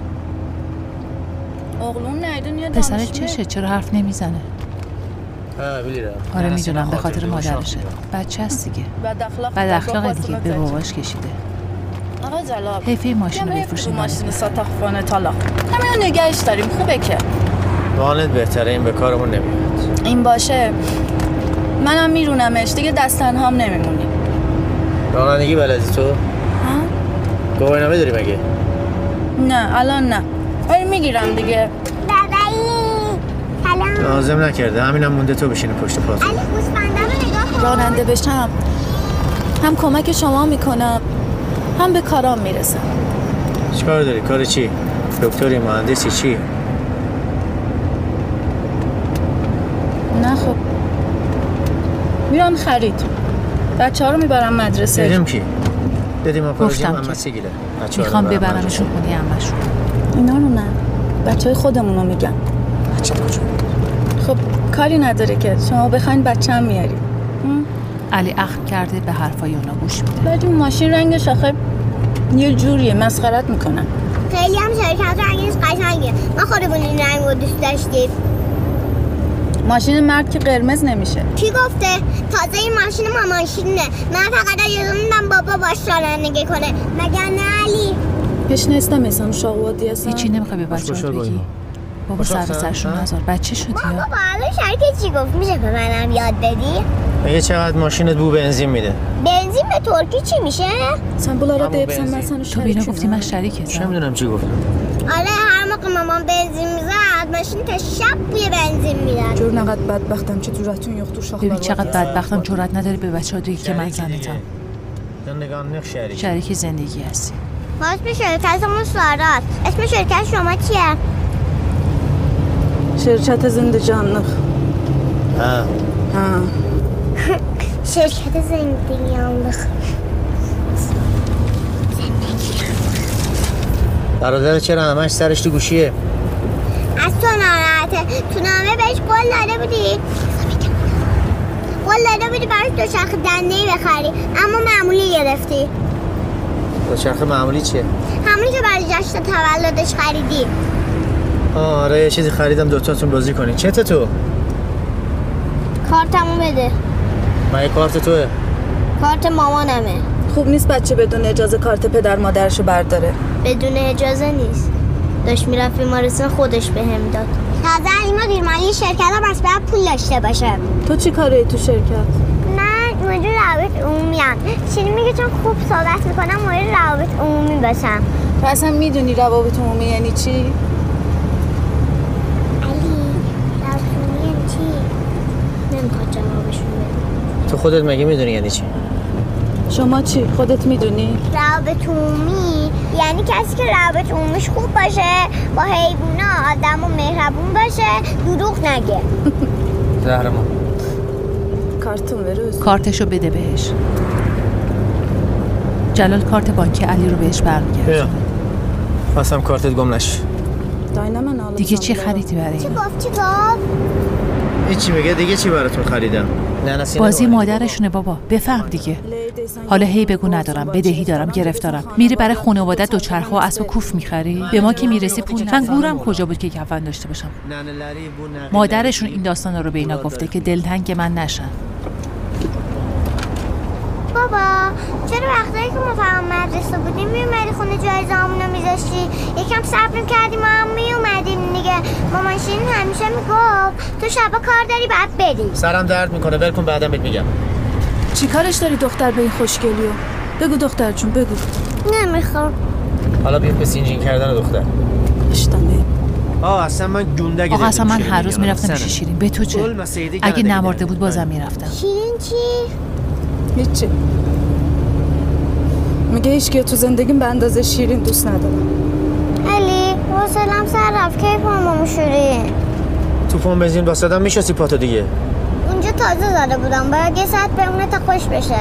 اغلون نیدون یه پسر چشه؟ چرا حرف نمیزنه؟ آره میدونم به خاطر مادرشه. بچه هست دیگه. بد اخلاق دیگه به باباش کشیده. آقا جلال حیفه ماشین رو بفروشیم. ماشین ساتاخفانه طلاق. همین نگهش داریم خوبه که. وانت بهتره این به کارمون نمیاد. این باشه. منم میرونمش دیگه دست تنهام نمیمونی. رانندگی بلدی تو؟ گواهینامه داری مگه؟ نه الان نه. ولی میگیرم دیگه. بابایی سلام. لازم نکرده همینم مونده تو بشینی پشت پات. علی گوسفنده رو نگاه کن. راننده بشم هم کمک شما میکنم هم به کارام میرسم. چیکار داری؟ کار چی؟ دکتری، مهندسی، چی؟ نه خب میرم خرید. بچه‌ها رو میبرم مدرسه. دیدیم کی؟ دیدیم ما پروژه گفتم محمد سیگیله. میخوام ببرمشون خونه عمه‌شون. اینا رو نه. بچهای خودمون رو میگم. بچه کجا؟ خب کاری نداره که شما بخواین بچه‌م میاری. علی اخم کرده به حرفای اونا گوش میده. بعد این ماشین رنگش آخه یه جوریه مسخرت میکنن. خیلی هم شرکت رنگش قشنگه. ما خودمون این رنگ رو دوست داشتیم. ماشین مرد که قرمز نمیشه. کی گفته؟ تازه این ماشین مامانشینه. من فقط اجازه میدم بابا باش رانندگی کنه. مگر نه علی؟ پیشنهادم مثلا شاوادی هستن. هیچی نمیخوای به بچه‌ها بگی؟ بابا سرشون نذار. بچه شدی یا؟ بابا الان شرکت چی گفت؟ میشه به منم یاد بدی؟ میگه چقدر ماشینت بو بنزین میده. بنزین به ترکی چی میشه؟ sen bunlara deyipsən mən səni تو بینا گفتی من شریکتم. چه میدونم چی گفتم. آره هر موقع مامان بنزین میزد ماشین تا شب بوی بنزین میداد. gör nə qədər bədbəxtəm ki cürətin yoxdur uşaqlar. ببین چقدر بدبختم جرئت نداری به بچه‌ها بگی که من زنتم. زندگانی شریک. شریک زندگی هستی. ما اسم شرکتمون سارات. اسم شرکت شما چیه؟ şirkət zindicanlıq. ها Ha. شرکت زندگیانلıq. برادر چرا همش سرش تو گوشیه؟ از تو ناراحته. تو نامه بهش قول داده بودی؟ قول داده بودی براش دوچرخه دنده‌ای بخری اما معمولی گرفتی. دوچرخه معمولی چیه؟ همونی که برای جشن تولدش خریدی. آره یه چیزی خریدم دوتاتون بازی کنین. چته تو؟ کارتمو بده. من کارت توه. کارت مامانمه. خوب نیست بچه بدون اجازه کارت پدر مادرشو برداره. بدون اجازه نیست. داشت میرفت بیمارستان خودش بهم داد. تازه اینا دیرمانی شرکت ها بس باید پول داشته باشه. تو چی کاری تو شرکت؟ من مدیر روابط عمومی ام. شیرین میگه چون خوب صحبت میکنم مدیر روابط عمومی باشم. تو اصلا میدونی روابط عمومی یعنی چی؟ علی روابط عمومی یعنی چی؟ نمیخواد جوابشون بده. تو خودت مگه میدونی یعنی چی؟ شما چی؟ خودت میدونی؟ روابط عمومی یعنی کسی که روابط عمومیش خوب باشه، با حیوونا آدم و مهربون باشه، دروغ نگه. زهرمان کارتون بروز. کارتشو بده بهش. جلال کارت بانکی علی رو بهش برمیگرد. خواستم کارتت گم نشه. دیگه چی خریدی برای چی این؟ گفت؟ هیچی میگه دیگه چی براتون خریدم؟ بازی مادرشونه بابا، بفهم دیگه. حالا هی بگو ندارم، بدهی دارم، گرفتارم. میری برای خانواده دوچرخه و اسب و کوف میخری؟ به ما که میرسی پول. من گورم کجا بود که کفن داشته باشم؟ مادرشون این داستانا رو به اینا گفته که دلتنگ من نشن. بابا چرا وقتایی که ما فقط مدرسه بودیم میومدی خونه جایزه‌مون رو میذاشتی؟ یکم صبر کردیم ما هم میومدیم دیگه. مامان شیرین همیشه میگفت تو شبا کار داری باید بری. سرم درد میکنه ول کن بعدم بهت میگم. چی کارش داری دختر به این خوشگلیو؟ بگو دختر جون بگو. نمیخوام. حالا بیا به سینجین کردن دختر. اشتمه. اصلا من گونده آقا اصلا من هر روز میرفتم پیش شیرین. به تو چه؟ اگه نمرده بود بازم میرفتم. شیرین چی؟ هیچی. میگه هیچکی تو زندگیم به اندازه شیرین دوست ندارم. علی حوصله‌ام سر رفت کی پامو شیرین. تو پمپ بنزین واسدم میشستی پاتو دیگه. اونجا تازه زده بودم باید یه ساعت بمونه تا خوش بشه.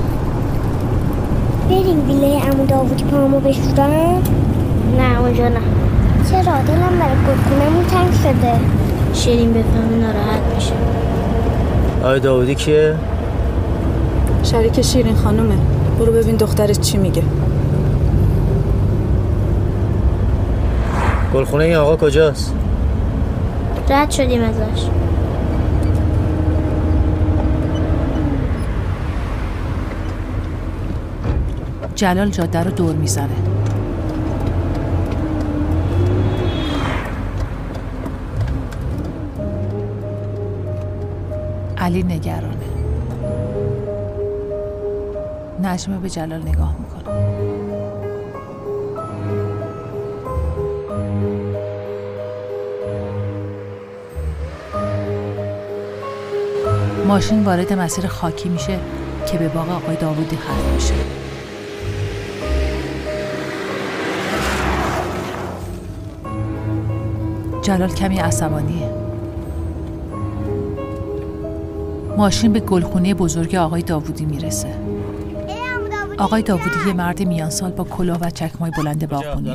بریم ویلای عمو داوودی پامو بشورم؟ نه اونجا نه. چرا دلم برای گلخونه‌مون تنگ شده. شیرین بفهمه ناراحت میشه. آقای داوودی کیه؟ شریک شیرین خانومه. برو ببین دخترش چی میگه. گلخونه این آقا کجاست؟ رد شدیم ازش. جلال جاده رو دور میزنه. علی نگرانه. نجمه به جلال نگاه میکنه. ماشین وارد مسیر خاکی میشه که به باغ آقای داوودی ختم میشه. جلال کمی عصبانیه. ماشین به گلخونه بزرگ آقای داوودی میرسه. آقای داوودی یه مرد میان سال با کلاه و چکمای بلند باغبونی.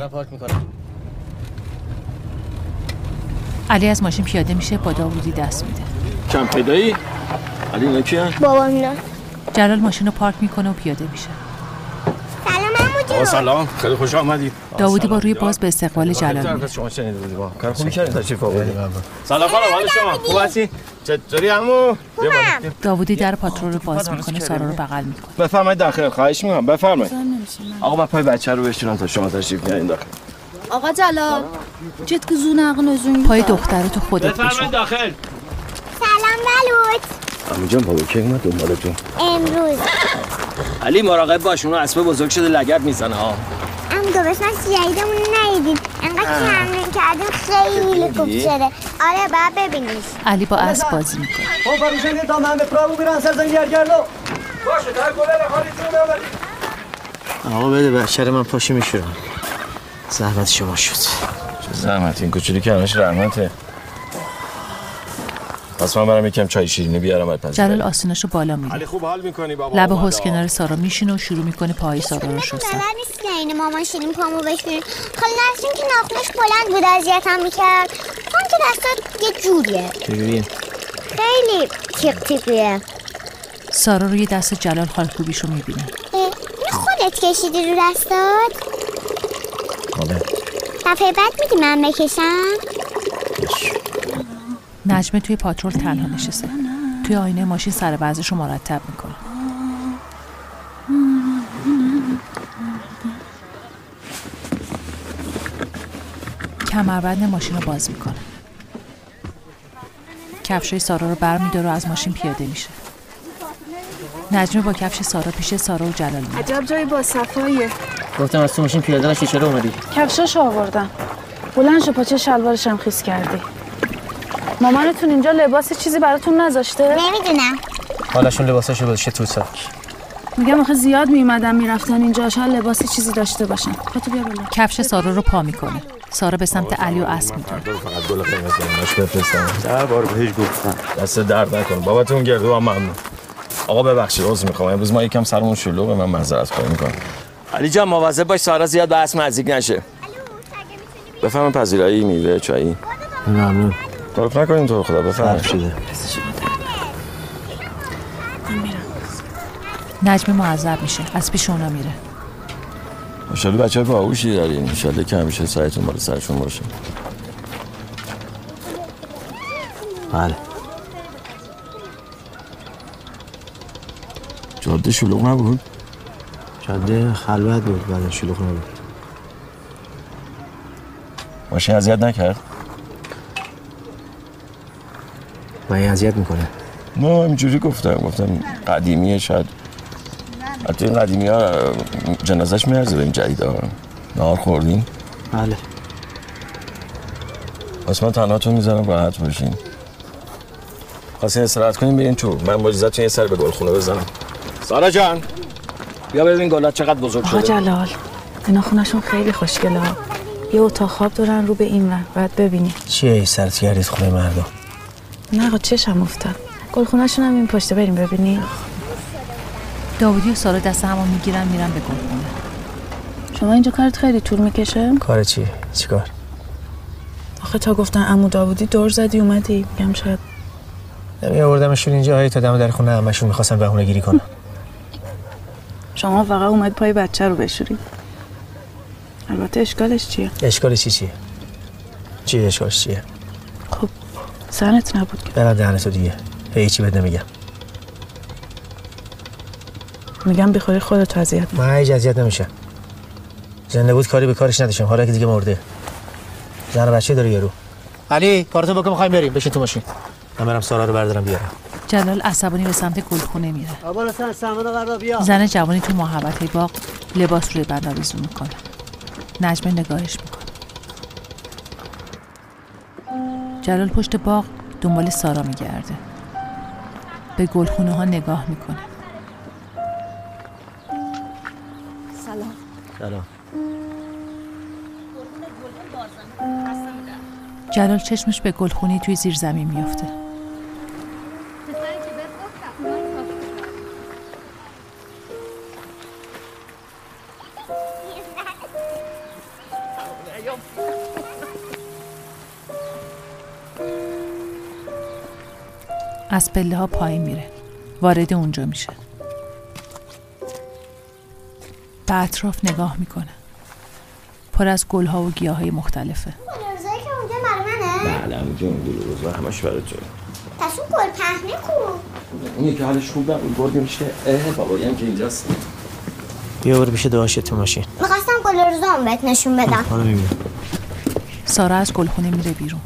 علی از ماشین پیاده میشه با داوودی دست میده. کم پیدایی؟ علی اینا کیه؟ بابا اینا. جلال ماشین رو پارک میکنه و پیاده میشه. سلام عمو سلام، خیلی خوش آمدید. داوودی با روی باز به استقبال جلال میره. شما چه دیدید با؟ کار خوبی کردید تشریف آوردید. سلام خانم، حال شما خوب هستی؟ چطوری عمو؟ داوودی در پاترول رو باز میکنه، سارا رو بغل میکنه. بفرمایید داخل، خواهش میکنم بفرمایید. آقا من پای بچه رو بشونم تا شما تشریف بیارین داخل. آقا جلال جت که زون عقل نزون پای دخترتو خودت بشون. بفرمایید داخل. سلام بلوط. عمو جان بابا کی اومد دنبالتون؟ امروز علی مراقب باش، اون اسب بزرگ شده لگد میزنه ها. درست من سیاهیدمون ندیدیم، انقدر تمرین کردیم خیلی خوب شده. آره باید ببینیش. علی با اسب بازی میکنه. خب فروشنده تا من به پرابو میرن سرزنگ گردو. باشه در گله خالی جون ببرید. آقا بده بچه من پاشی میشورم. زحمت شما شد. چه زحمت این کوچولی که همش رحمته. پس من برم یکم چای شیرینی بیارم از پس. جلال آستیناشو بالا میره. علی خوب حال میکنی بابا. لب حوض کنار سارا میشینه و شروع میکنه پاهای سارا رو شستن. بلد نیست که این مامان شیرین پامو بشوریم. خاله نسرین که ناخنش بلند بود اذیتم میکرد. اون که دستات یه جوریه. چجوریه؟ خیلی تیق تیقیه. سارا روی دست جلال خالکوبیشو میبینه. این خودت کشیدی رو دستات؟ آره. دفعه بعد میدی من بکشم؟ نجمه توی پاترول تنها نشسته. توی آینه ماشین سر وضعش رو مرتب میکنه. کمربند ماشین رو باز میکنه. کفشای سارا رو برمی‌داره و از ماشین پیاده میشه. نجمه با کفش سارا پیش سارا و جلال میاد. عجب جایی با صفاییه. گفتم از تو ماشین پیاده نشی چرا اومدی؟ کفشاشو آوردم. بلند شو پاچه شلوارش هم خیس کردی. مامانتون اینجا لباس چیزی براتون نذاشته؟ نمیدونم. حالشون لباساشو گذاشته تو ساک. میگم آخه زیاد میومدن میرفتن اینجا، شاید لباس چیزی داشته باشن. پاتو بیا بالا. کفش سارا رو پا میکنه. سارا به سمت علی و اسب میره. فقط گل قرمز نماش بفرستم. ده بار بهش گفتم. دست درد نکن. باباتون گردو هم ممنون. آقا ببخشید عذر میخوام. امروز ما یکم سرمون شلوغه، من معذرت خواهی میکنم. علی جان مواظب باش سارا زیاد به اسب نزدیک نشه. بفهم پذیرایی میوه چایی. ممنون. تعارف نکنین تو خدا بفرمایید. نجمه معذب میشه. از پیش اونا میره. ماشاءالله بچه‌ها باهوشی دارین. ان شاءالله که همیشه سایتون بالا سرشون باشه. بله. جاده شلوغ نبود؟ جاده خلوت بود، بله شلوغ نبود. ماشین اذیت نکرد؟ من اذیت میکنه. نه اینجوری گفتم قدیمیه، شاید حتی این قدیمی ها جنازش میارزه به این جدید ها. نهار خوردین؟ بله. پس من تنهاتون میذارم راحت باشین. خواستین استراحت کنین برین تو، من با اجازهتون یه سر به گلخونه بزنم. سارا جان بیا ببین گلات چقدر بزرگ شده. آقا جلال اینا خونشون خیلی خوشگله ها. یه اتاق خواب دارن رو به این ور، باید ببینی. چیه این سرت کردید خونه مردم؟ نه آقا چشم افتاد. گلخونه‌شون هم این پشته، بریم ببینی. داوودی و سارا دست همو میگیرن میرن به گلخونه. شما اینجا کارت خیلی طول میکشه؟ کار چیه؟ چیکار؟ آخه تا گفتن عمو داوودی دور زدی اومدی، میگم شاید نمی آوردمشون اینجا هی تا دم در خونه همشون می‌خواستن بهونه گیری کنن. شما فقط اومد پای بچه رو بشوری. البته اشکالش چیه؟ اشکالش چیه؟ چیه اشکالش چیه؟ خب سنت نبود که. برم دهنتو دیگه. هیچی بد نمیگم. میگم بخوری خودت اذیت. من هیچ اذیت نمیشم. زنده بود کاری به کارش نداشتم، حالا که دیگه مرده. زن و بچه داره یارو. علی کارتو بکن می‌خوایم بریم، بشین تو ماشین. من برم سارا رو بردارم بیارم. جلال عصبانی به سمت گلخونه میره. بابا لطفاً سامانو بردار بیا. زن جوانی تو محوطه باغ لباس روی بند آویزون میکنه. نجمه نگاهش میکنه. جلال پشت باغ دنبال سارا میگرده. به گلخونه ها نگاه میکنه. سلام. جلال چشمش به گلخونی توی زیر زمین میفته. از پله ها پایین میره. وارد اونجا میشه. به اطراف نگاه میکنه. پر از گلها و گیاهای مختلفه. گلروزایی که اونجا برای منه؟ بله همینجا اون گلروزا همش برای تو. پس اون گل پهنه کو؟ اون یکی حالش خوب نبود بردیمش که بابایی که اینجاست. بیا برو پیش داشت تو ماشین. میخواستم گلروزام بهت نشون بدم. حالا میبینم. سارا از گلخونه میره بیرون.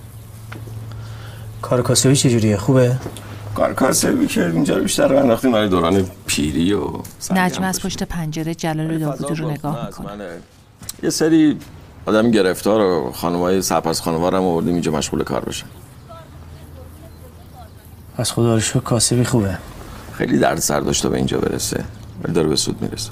کار کاسبی چجوریه؟ خوبه؟ کار کاسبی که اینجا بیشتر انداختیم برای دوران پیری و نجمه از پشت پنجره جلال داوودی رو نگاه میکنه. یه سری آدم گرفتار و خانمای سرپرست خانوارم آوردیم اینجا مشغول کار بشن. پس خدا رو شکر کاسبی خوبه. خیلی دردسر داشته به اینجا برسه ولی داره به سود میرسه.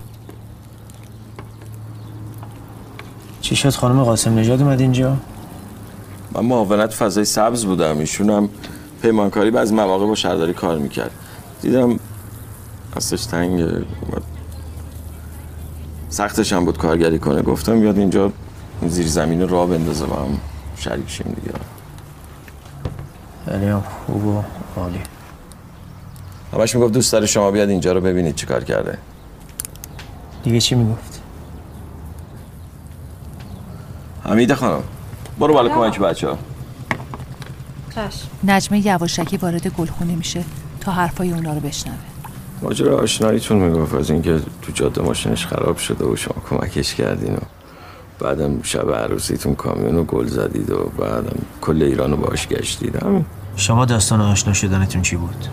چی شد خانم قاسم نژاد اومد اینجا؟ من معاونت فضای سبز بودم، ایشونم پیمانکاری بعضی مواقع با شهرداری کار میکرد. دیدم دستش تنگ، سختش هم بود کارگری کنه. گفتم بیاد اینجا زیر زمین راه بندازه با هم شریک شیم دیگه. یعنی هم خوب و عالی. همش میگفت دوست داره شما بیاد اینجا رو ببینید چی کار کرده. دیگه چی میگفت؟ حمیده خانم برو بالا کمک بچه‌ها. نجمه یواشکی وارد گلخونه میشه تا حرفای اونا رو بشنوه. ماجرا آشناییتون میگفت از اینکه تو جاده ماشینش خراب شده و شما کمکش کردین و بعدم شب عروسیتون کامیونو گل زدید و بعدم کل ایرانو باهاش گشتید. همین. شما داستان آشنا شدنتون چی بود؟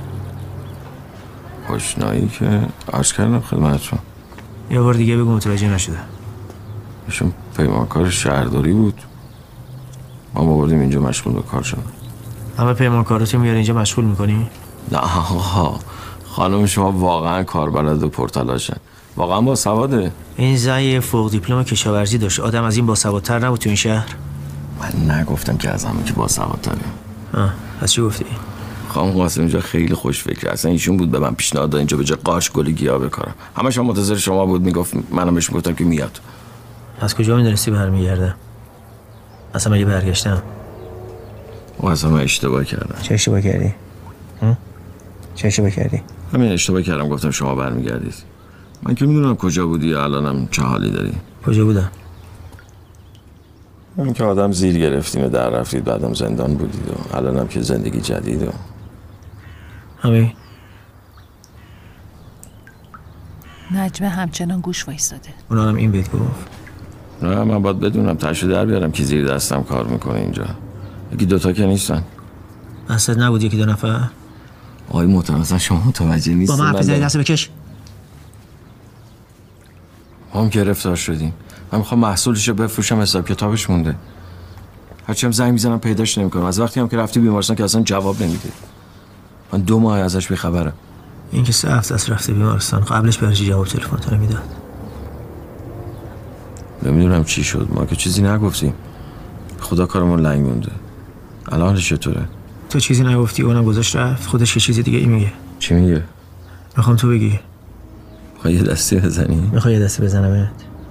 آشنایی که عرض کردم خدمتتون. یه بار دیگه بگو متوجه نشده. ایشون پیمانکار شهرداری بود. ما بردیم اینجا مشغول به کار شدن. همه پیمانکاراتو میاری اینجا مشغول میکنی؟ نه آقا، خانم شما واقعا کاربلد و پرتلاشن، واقعا با سواده. این زن فوق دیپلم کشاورزی داشت. آدم از این با سوادتر نبود تو این شهر؟ من نگفتم که از همه که با سوادتره. پس چی گفتی؟ خانم قاسم اینجا خیلی خوش فکر. اصلا ایشون بود به من پیشنهاد داد اینجا به جای قارچ گل گیاه بکارم. همش هم منتظر شما بود. میگفت منم بهش میگفتم که میاد. از کجا میدونستی برمیگرده؟ اصلا مگه برگشتم؟ و اصلا من اشتباه کردم. چه اشتباه کردی؟ چه اشتباه کردی؟ همین اشتباه کردم گفتم شما برمیگردید. من که میدونم کجا بودی الانم چه حالی داری. کجا بودم؟ من که آدم زیر گرفتیم و در رفتید، بعدم زندان بودید و الانم که زندگی جدید و همین. نجمه همچنان گوش وایساده. اونا هم این بیت گفت. نه من باید بدونم تشو در بیارم که زیر دستم کار میکنه اینجا. یکی دوتا که نیستن. اصلا نبود یکی دو نفر؟ آقای محترم اصلا شما متوجه نیستید. با من حرف زدی دست بکش. ما هم گرفتار شدیم. من میخوام محصولشو بفروشم، حساب کتابش مونده. هرچی هم زنگ میزنم پیداش نمیکنم. از وقتی هم که رفتی بیمارستان که اصلا جواب نمیده. من 2 ماه ازش بیخبرم. این که 3 هفته است رفته بیمارستان. قبلش برای چی جواب تلفن تو نمیداد؟ نمیدونم چی شد. ما که چیزی نگفتیم. خدا کارمون لنگ مونده. الان چطوره؟ تو چیزی نگفتی، اونم گذاشت رفت. خودش که چیز دیگه ای میگه. چی میگه؟ میخوام تو بگی. میخوای یه دستی بزنی؟ میخوای یه دستی بزنمت؟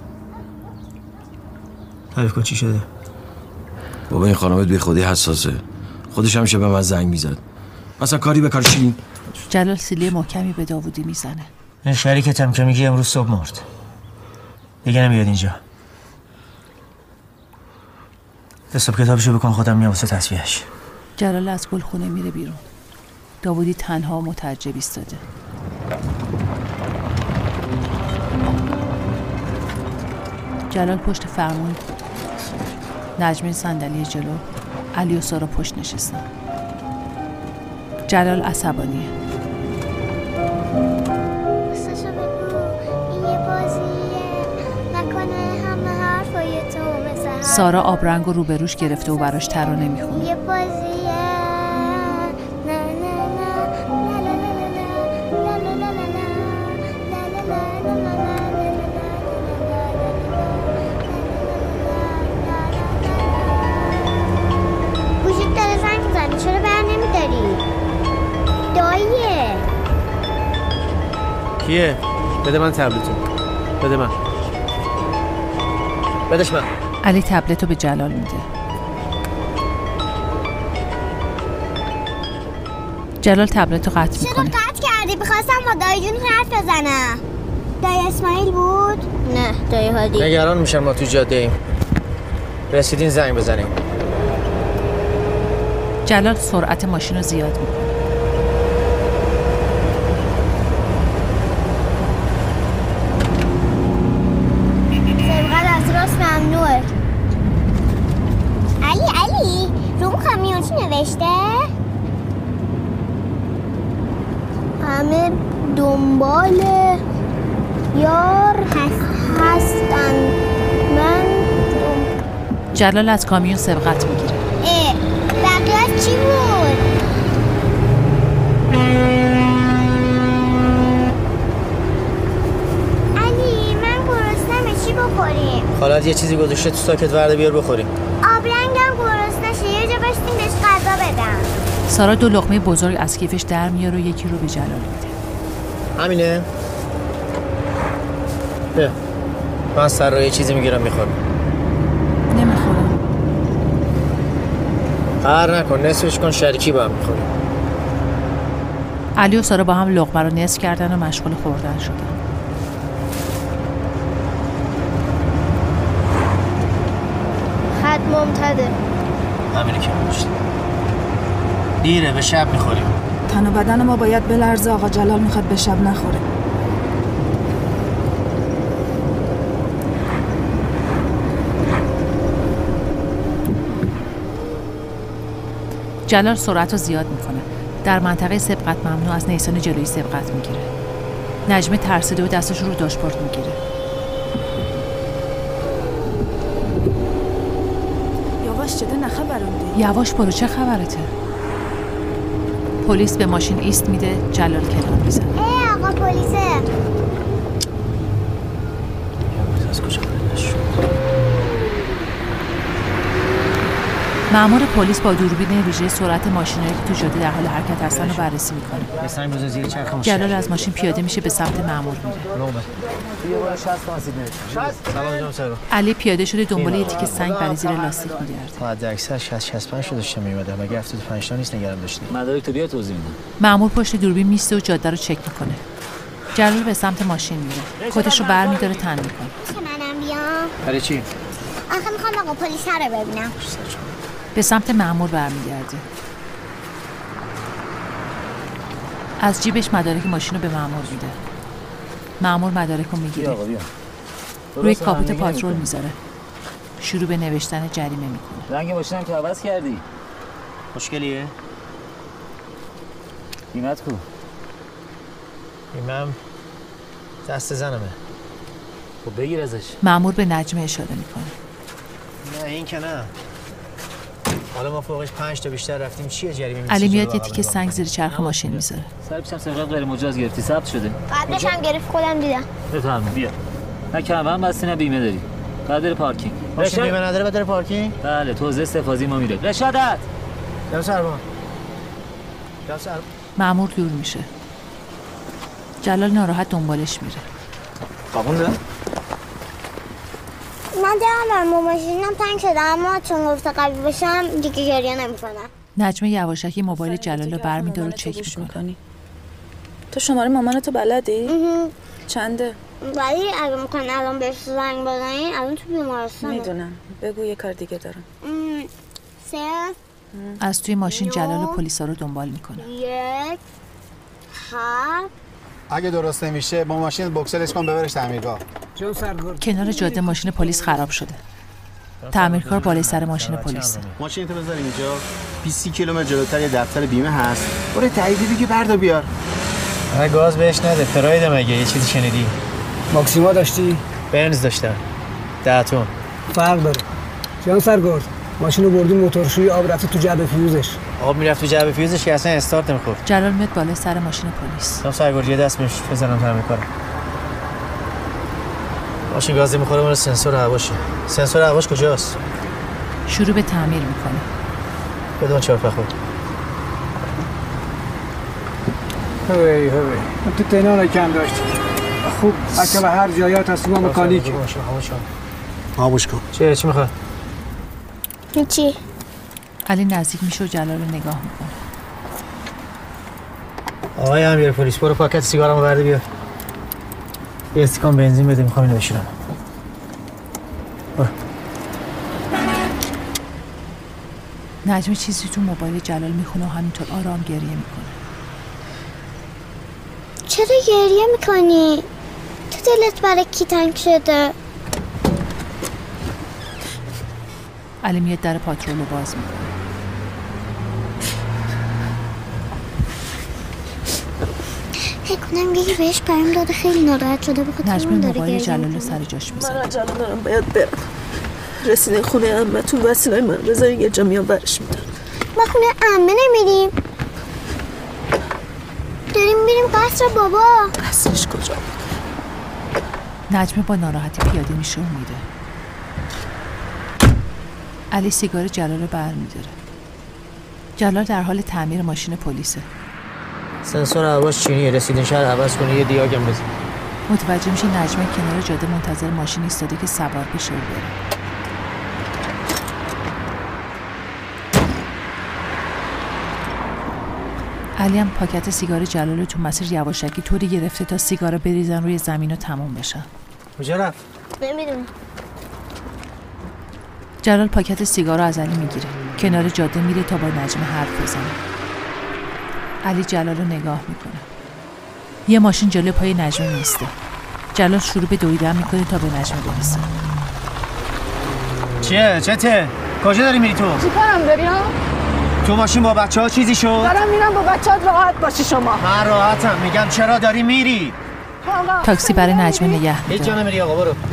تعریف کن چی شده؟ بابا این خانمت بی خودی حساسه. خودش همیشه به من زنگ میزد. مثلا کاری به کار چی؟ جلال سیلی محکمی به داوودی میزنه. این شریکتم که میگه امروز صبح مرد. دیگه نمیاد اینجا. حساب کتابشو بکن، خودم میام واسه تصفیهش. جلال از گلخونه میره بیرون. داوودی تنها و متعجب ایستاده. جلال پشت فرمون، نجمه صندلی جلو، علی و سارا پشت نشستن. جلال عصبانیه. قصه‌شو بگو، این یه بازیه، نکنه همه حرفای تو مثل سارا آبرنگ رو روبروش گرفته و براش ترانه میخونه. یه بازیه، نه نه نه، لا لا لا لا لا لا لا لا لا لا لا. گوشیت داره زنگ میزنه، چرا بر نمیداری؟ داییه. کیه؟ بده من تبلتو. بده من. بدش من. علی تبلتو به جلال میده. جلال تبلتو قطع میکنه. چرا قطع کردی؟ بخواستم با دایی جون حرف بزنم. دایی اسماعیل بود؟ نه دایی هادی. نگران میشم ما تو جاده ایم. رسیدین زنگ بزنیم. جلال سرعت ماشین رو زیاد میکنه. سبقت از راست ممنوعه. علی رو اون کامیون چی نوشته؟ همه دنبال یار هستن. من جلال از کامیون سبقت میگیره. بقیه چی بود؟ علی من گرسنمه، چی بخوریم؟ خالت یه چیزی گذاشته تو ساکت، ورده بیار بخوریم. آبرنگم گرسنشه، یه جا باشتیم بهش غذا بدم. سارا 2 لقمه بزرگ از کیفش در میاره و یکی رو به جلال میده. همینه؟ بیا من سر رو یه چیزی میگیرم میخورم. نمیخورم. قهر نکن، نصفش کن، شریکی با هم میخوریم. علی و سارا با هم لقمه رو نصف کردن و مشغول خوردن شدن. خط ممتده. همینه که میشت. دیره، به شب میخوریم. تن و بدن ما باید بلرزه. آقا جلال میخواد به شب نخوره. جلال سرعت رو زیاد میکنه. در منطقه سبقت ممنوع از نیسان جلویی سبقت میگیره. نجمه ترسیده و دستش رو داشبورد میگیره. یواش چده نخبرونده. یواش برو، چه خبرته؟ پلیس به ماشین ایست میده، جلال کنار میزنه. آقا پلیسه. از کجا مأمور پلیس با دوربین ویژه سرعت ماشینایی که تو جاده در حال حرکت هستن رو بررسی میکنه. بسنگ بزن زیر چرخ ماشین. جلال از ماشین پیاده میشه، به سمت مأمور میره. علی پیاده شده دنبال یه تیکه سنگ برای زیر لاستیک میگرده. حد اکثر 60-65 شو داشته میومدم. مگه 75 تا نیست نگران داشتی؟ مدارک تو بیا توضیح میدم. مأمور پشت دوربین میسته و جاده رو چک میکنه. جلال به سمت ماشین میره. کتش رو برمی‌داره تن میکنه. چه منم بیام؟ برای چی؟ آخه میخوام آقا پلیس رو ببینم. به سمت مأمور برمیگرده. از جیبش مدارک ماشین رو به مأمور میده. مأمور مدارک رو میگیره. روی کاپوت پاترول میذاره. شروع به نوشتن جریمه میکنه. رنگ ماشینم که عوض کردی. مشکلیه؟ قیمت کو؟ ایمم دست زنمه. خب بگیر ازش. مأمور به نجمه اشاره میکنه. نه این که نه. حالا ما فوقش 5 تا بیشتر رفتیم چیه جریمه میشه؟ علی میاد یه تیکه سنگ زیر چرخ ماشین میذاره. سر پیشم سبقت غیر مجاز گرفتی، ثبت شده. قبلش هم گرفت، خودم دیدم. بفرمایید بیا. نه کمربند بستی نه بیمه داری. بعد بره پارکینگ. ماشین بیمه نداره بعد بره پارکینگ؟ بله توزیع استفاضی ما میره. رشادت. جناب سربان. جناب سربان. مأمور دور میشه. جلال ناراحت دنبالش میره. قابونده؟ من دارم ماشینم تنگ شده، اما چون گفته قوی باشم دیگه گریه نمیکنم. نجمه یواشکی موبایل جلال رو برمی‌داره و چک میکنه. تو شماره مامانتو بلدی؟ چنده؟ ولی اگه میکنه الان بهش زنگ بزنین الان تو بیمارستانه. میدونم. بگو یه کار دیگه دارم. 3 از توی ماشین جلال و پلیسا رو دنبال میکنه. 1 اگه درست نمیشه با ماشین بوکسلش کن ببرش تعمیرگاه. کنار جاده ماشین پلیس خراب شده. تعمیرکار بالای سر ماشین پلیسه. ماشین تو بذار اینجا. 20 کیلومتر جلوتر یه دفتر بیمه هست. برو تاییدی بگی بردار بیار. گاز بهش نده. پراید مگه یه چیزی شنیدی؟ ماکسیما داشتی؟ بنز داشتم. 10 تن. فرق داره. جان سرگرد ماشین رو بردیم موتورشویی، آب رفته تو جعبه فیوزش. آب میرفت تو جعبه فیوزش که اصلا استارت نمیخورد. جلال میاد بالای سر ماشین پلیس. جناب سرگرد یه دست بهش بزنم تعمیرکار. ماشین گاز میخوره مال سنسور هواشه. سنسور هواش کجاست؟ شروع به تعمیر میکنه. بدون چهارپخو. هوی تو تنان کم داشت. خوب اگه به هر جایات هست ما مکانیک. آبوش کن. چی میخواد؟ هیچی. علی نزدیک میشه و جلال رو نگاه میکنه. آقای امیر پلیس برو پاکت سیگارمو برده بیار. یه استکان بنزین بده، میخوام اینو بشورم. نجمه چیزی تو موبایل جلال میخونه و همینطور آرام گریه میکنه. چرا گریه میکنی؟ تو دلت برای کی تنگ شده؟ علی میاد در پاترول رو باز میکنه. کنم یکی بهش پیام داده خیلی ناراحت شده بخاطر نجمه اون داره موبایل گریه جلال رو سر جاش میذاره. من جلال دارم باید برم. رسیده خونه عمتون وسیله‌ی من بذارین یه جا میام برش میدارم. ما خونه عمه نمیریم. داریم میریم قصر بابا. قصرش کجا؟ نجمه با ناراحتی پیاده میشه و میره. علی سیگار جلال رو برمیداره. جلال در حال تعمیر ماشین پلیسه. سنسور حواس چینیه، رسیدین شهر عوض کنه، یه دیاگم بزن. متوجه میشه نجمه کنار جاده منتظر ماشین ایستاده که سوار بشه و بره. علی هم پاکت سیگار جلال رو تو مسیر یواشکی طوری گرفته تا سیگارا بریزن روی زمین و تموم بشن. کجا رفت؟ نمیدونم. جلال پاکت سیگار رو از علی میگیره. کنار جاده میره تا با نجمه حرف بزنه. علی جلال رو نگاه میکنه. یه ماشین جلوی پای نجمه میسته. جلال شروع به دویدن میکنه تا به نجمه برسه. چیه؟ چته؟ کجا داری میری تو؟ چی کارم داری ها؟ تو ماشین با بچه‌ها چیزی شد؟ دارم میرم با بچه‌ات راحت باشی شما. من راحتم، میگم چرا داری میری؟ تاکسی برای نجمه نگه هیچ جا نمیری آقا، برو.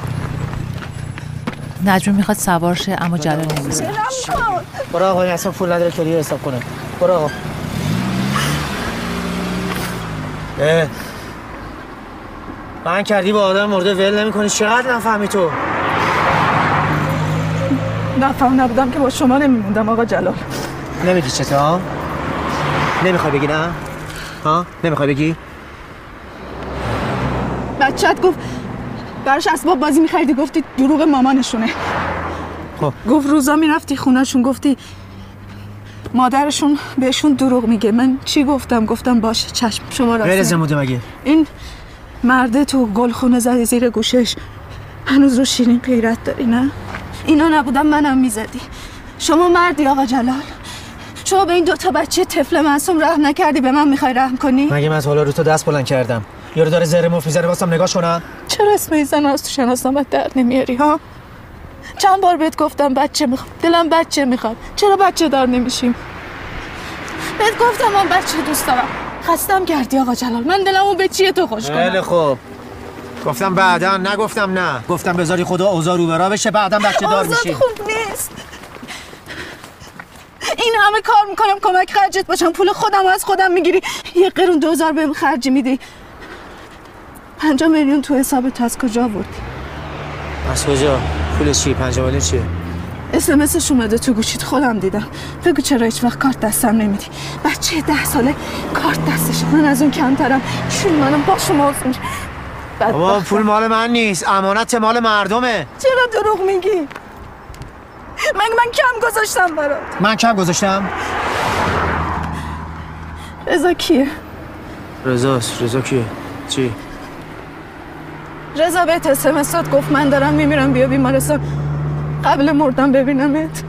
نجمه میخواد سوار شه اما جلال نمیذاره. برو آقا، این اصلا پول نداره کلیه حساب کنه. برو آقا. من کردی با آدم مرده ول نمی‌کنی، چقدر نفهمی تو؟ نفهم نبودم که با شما نمیموندم آقا جلال. نمیگی چطور ها؟ نمیخوای بگی نه؟ ها؟ نمیخوای بگی؟ بچه‌ت گفت براش اسباب بازی می‌خریدی، گفتی دروغ مامانشونه. خب گفت روزا میرفتی خونه‌شون گفتی مادرشون بهشون دروغ میگه. من چی گفتم؟ گفتم باشه چشم شما راست. غیر زموده مگه؟ این مرده تو گلخونه زدی زیر گوشش، هنوز رو شیرین غیرت داری نه؟ اینا نبودم منم میزدی. شما مردی آقا جلال. شما به این دوتا بچه طفل معصوم رحم نکردی، به من میخوای رحم کنی؟ مگه من حالا رو تو دست بلند کردم؟ یارو داره زهر مفت میزنه واسم نگاش کنم؟ چرا اسم این زن از تو شناسنامت در نمیاری ها؟ چند بار بهت گفتم بچه میخوام، دلم بچه میخواد، چرا بچه دار نمیشیم؟ بهت گفتم من بچه دوست دارم، خستم کردی آقا جلال. من دلمو به چیه تو خوش کنم؟ خیلی خوب، گفتم بعدا، نگفتم نه. گفتم بذاری خدا اوضاع رو برا بشه، بعدم بچه دار میشی. اوضاع خوب نیست. این همه کار میکنم کمک خرجت باشم، پول خودم از خودم میگیری، یه قرون 2000 بهم خرجی میدی. 5 میلیون تو حسابت از کجا آوردی؟ از کجا؟ پول چی؟ 5 میلیون چیه؟ اسمسش اومده تو گوشیت، خودم دیدم. بگو چرا هیچ وقت کارت دستم نمیدی؟ بچه 10 ساله کارت دستش، من از اون کمترم. چون منم با شما بابا پول مال من نیست، امانت مال مردمه. چرا دروغ میگی؟ من کم گذاشتم برات. من کم گذاشتم؟ رضا کیه؟ رضا کیه؟ چی؟ رضا بهت اسمس داد گفت من دارم میمیرم بیا بیمارستان قبل مردم ببینمت.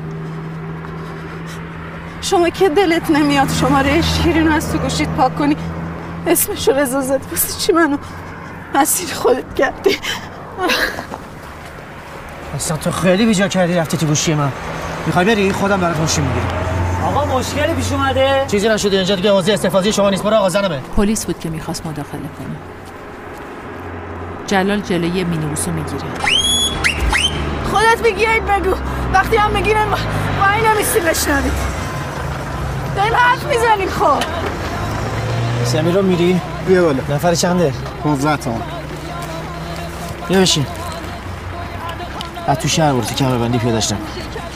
شما که دلت نمیاد شماره شیرین رو از تو گوشیت پاک کنی اسمشو رضا زد، واسه چی منو مسیر خودت کردی؟ اصلا تو خیلی بیجا کردی رفتی تو گوشی من. میخوای بری؟ خودم برات ماشین میگیرم. آقا مشکلی پیش اومده؟ چیزی نشده، اینجا دیگه حوزه استفاده شما نیست. برو آقا زنمه. پلیس بود که میخواست مداخله کنه. جلال جلوی مینیبوسو میگیره. خودت بگیرید بگو، وقتی هم میگیرن وای نمیستی بشنوید. داریم حرف میزنیم. خب سمی رو میری؟ بیا بالا. نفر چنده؟ 15 تومن. بیا بشین. از تو شهر برو، تو کمربندی پیاده‌اش نکن.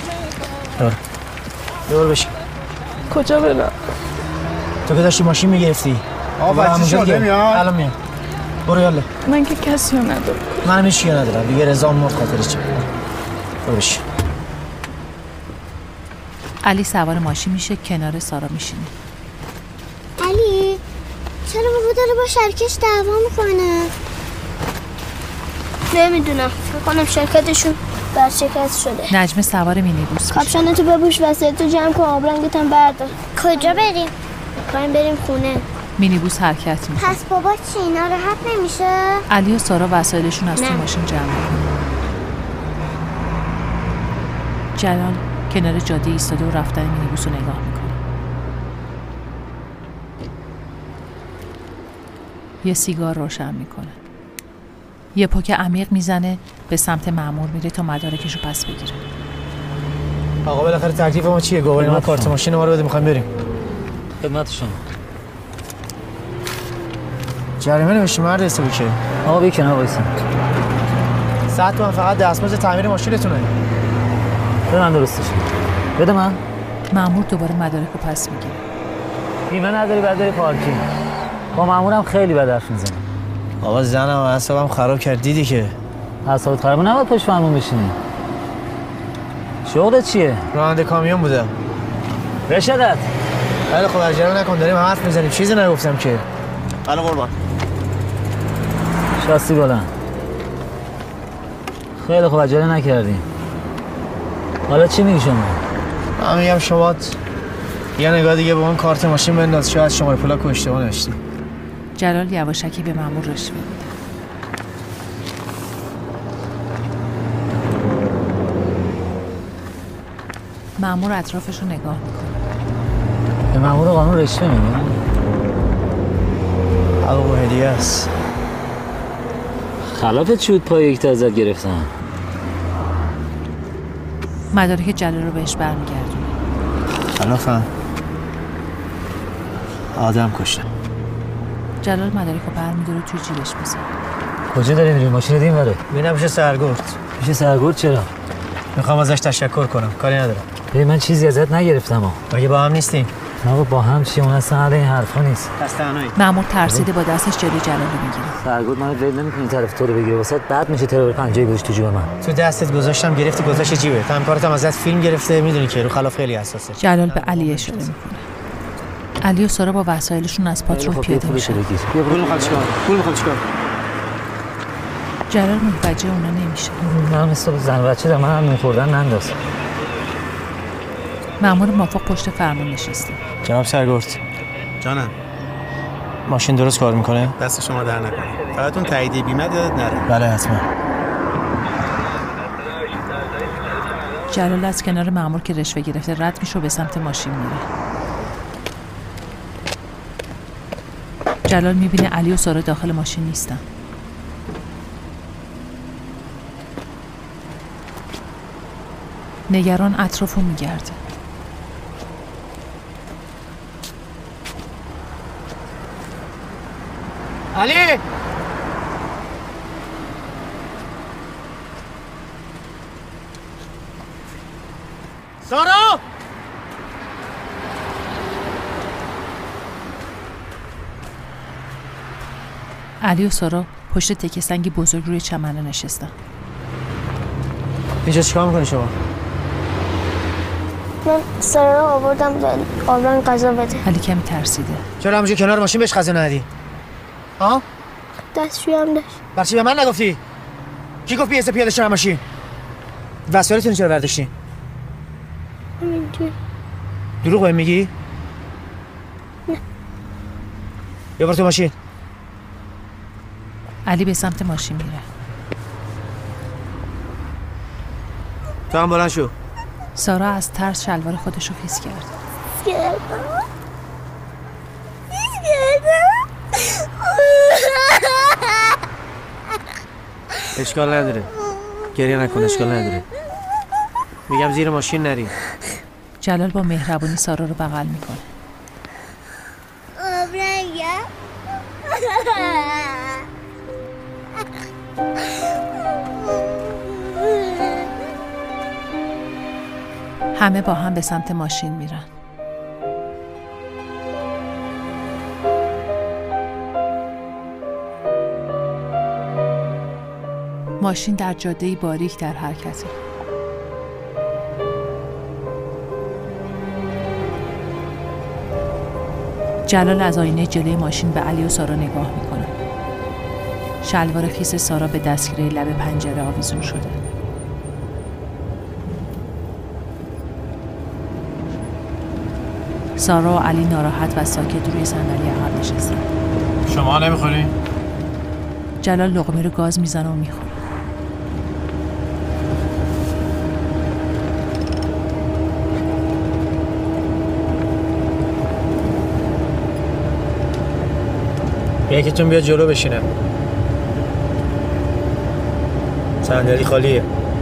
برو بشین. کجا برم؟ تو که داشتی ماشین میگرفتی. آقا بچه شده میاد؟ الان میاد. برو یالا. من که کسی رو ندارم. منم هیچ کیو ندارم دیگه. رضا مرد خاطرش چه. برو بشین. علی سوار ماشین میشه، کنار سارا میشینه. علی چرا بابا داره با شرکش دعوا میکنه؟ نمیدونم، فکر کنم شرکتشون برشکست شده. نجمه سوار مینیبوس. کاپشنتو بپوش، وسایلتو جمع کن، آبرنگتم بردار. کجا بریم؟ میخوایم بریم خونه. مینیبوس حرکت میکنه. پس بابا چی ناراحت نمیشه؟ علی و سارا وسایلشون از تو ماشین جمع میکنه. جلال کنار جاده ایستاده و رفتن مینیبوس رو نگاه میکنه. یه سیگار روشن میکنه. یه پک عمیق میزنه، به سمت مأمور میره تا مدارکشو پس بگیره. آقا بالاخره تکلیف ما چیه؟ گواهی ما کارت ماشین ما رو بده، میخوایم بریم. خدمت شما. جریمه نوشتی مرد حسابی که. آقا بی کنار وایسا. 100 تومن فقط دستمزد تعمیر ماشینتونه. بده من درستش. بده من. مأمور دوباره مدارکو پس میگیره. بیمه نداری بعد بری پارکینگ. با مأمورم خیلی بد حرف میزنه. آقا زنم اعصابم خراب کرد، دیدی که. اعصابت خراب نباید پشت فرمون بشینی. شغلت چیه؟ راننده کامیون بودم. رشدت. خیلی خوب عجله نکن، داریم حرف میزنیم، چیزی نگفتم که. بله قربان. شاستی بلند. خیلی خوب عجله نکردیم. حالا چی میگی شما؟ من میگم شما یه نگاه دیگه به اون کارت ماشین بنداز، شاید شماره پلاک اشتباه نوشتی. جلال یواشکی به مأمور رشوه میده. مأمور اطرافش رو نگاه میکنه. به مأمور قانون رشوه میده؟ آقا هدیه است. خلافت شد پای یک تا ازت گرفتن. مدارک جلال رو بهش برمیگردونه. خلافم آدم کشتم. جلال مدارک رو برمیداره توی جیبش میذاره. کجا داری میری؟ ماشین دیم بره. میرم پیش سرگرد. پیش سرگرد چرا؟ میخوام ازش تشکر کنم، کاری ندارم. من چیزی ازت نگرفتم ها. مگه با هم نیستیم؟ نه با هم چی؟ اون اصلا حال این حرفا نیست. دستانایی. مأمور ترسیده با دستش جلوی جلال رو میگیره. سرگرد منو ول نمی‌کنی طرف تو رو بگیره، واسه بعد میشه ترور پنجه گوش تو جیب من. تو دستت گذاشتم گرفتی گذاشت جیبت. همکارتم ازت فیلم گرفته، میدونی که رو خلاف خیلی حساسه. جلال به علی اشاره میکنه. علی و سارا با وسایلشون از پاترول پیاده میشن. پول میخواد چیکار؟ پول میخواد چیکار؟ جلال متوجه اونا نمیشه. من مثل زن بچه دارم، من هم میخوردن ننداز. مأمور موافق پشت فرمون نشسته. جناب سرگرد. جانم. ماشین درست کار میکنه؟ دست شما در نکنه. فقط اون تاییدیه بیمه یادت نره. بله حتما. جلال از کنار مأمور که رشوه گرفته رد میشه و به سمت ماشین میره. جلال میبینه علی و سارا داخل ماشین نیستن. نگران اطرافو میگرده. علی! سارا! علی و سارا پشت تکه سنگی بزرگ روی چمنه نشستن. اینجا چیکار میکنی شما؟ من سارا رو آوردم آبرنگ غذا بده. علی کمی ترسیده. چرا همونجا کنار ماشین بهش غذا ندی؟ ها؟ دستشویی هم داشت. برچی به من نگفتی؟ کی گفت بیازه پیاده شدن ماشین؟ وسایلتون چرا برداشتی؟ همینجوری. دروغ بهم میگی؟ نه. بیا برو تو ماشین. علی به سمت ماشین میره. تو هم بلند شو. سارا از ترس شلوار خودش رو خیس کرد. اشکال نداره. گریه نکن، اشکال نداره. میگم زیر ماشین نری. جلال با مهربونی سارا رو بغل میکنه. همه با هم به سمت ماشین میرن. ماشین در جاده‌ای باریک در حرکته. جلال از آینه جلوی ماشین به علی و سارا نگاه میکنه. شلوار خیس سارا به دستگیره لب پنجره آویزون شده. سارا و علی ناراحت و ساکت روی صندلی عقب نشستن. شما نمیخورین؟ جلال لقمه رو گاز میزنه و میخوره. یکیتون بیاد جلو بشینه. صندلی خالیه.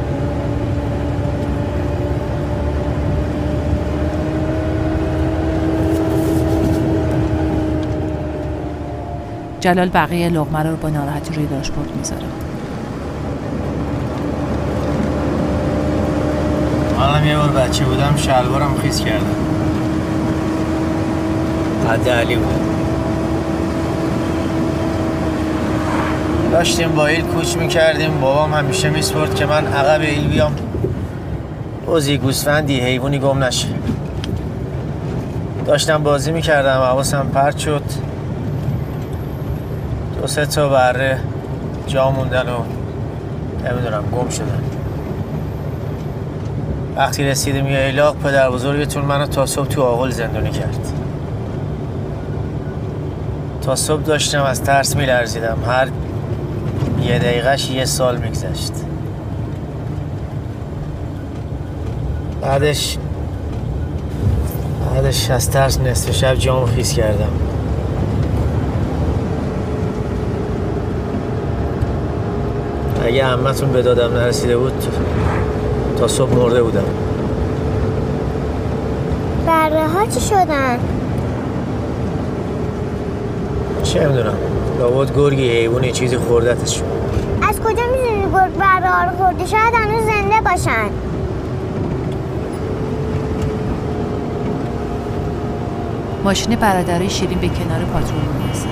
جلال بقیه لقمه رو با ناراحتی روی داشبورد میذاره. منم یه بار بچه بودم شلوارم خیس کردم. حد علی بود. داشتیم با ایل کوچ میکردیم، بابام همیشه میسپرد که من عقب ایل بیام بازی گوسفندی حیوانی گم نشه. داشتم بازی میکردم، حواسم پرت شد، 2-3 تا بره جا موندن و نمیدونم گم شدن. وقتی رسیدیم یه ایلاق، پدر بزرگتون منو تا صبح تو آغل زندونی کرد. تا صبح داشتم از ترس میلرزیدم، هر یه دقیقهش 1 سال میگذشت. بعدش از ترس نصف شب جامو خیس کردم. اگه عمتون به دادم نرسیده بود تا صبح مرده بودم. بره ها چی شدن؟ چه میدونم، لابد گرگی حیوانی چیزی خوردتشون. از کجا میدونی گرگ بره ها رو خورده؟ شاید هنوز زنده باشن. ماشین برادرای شیرین به کنار پاترول میرسه.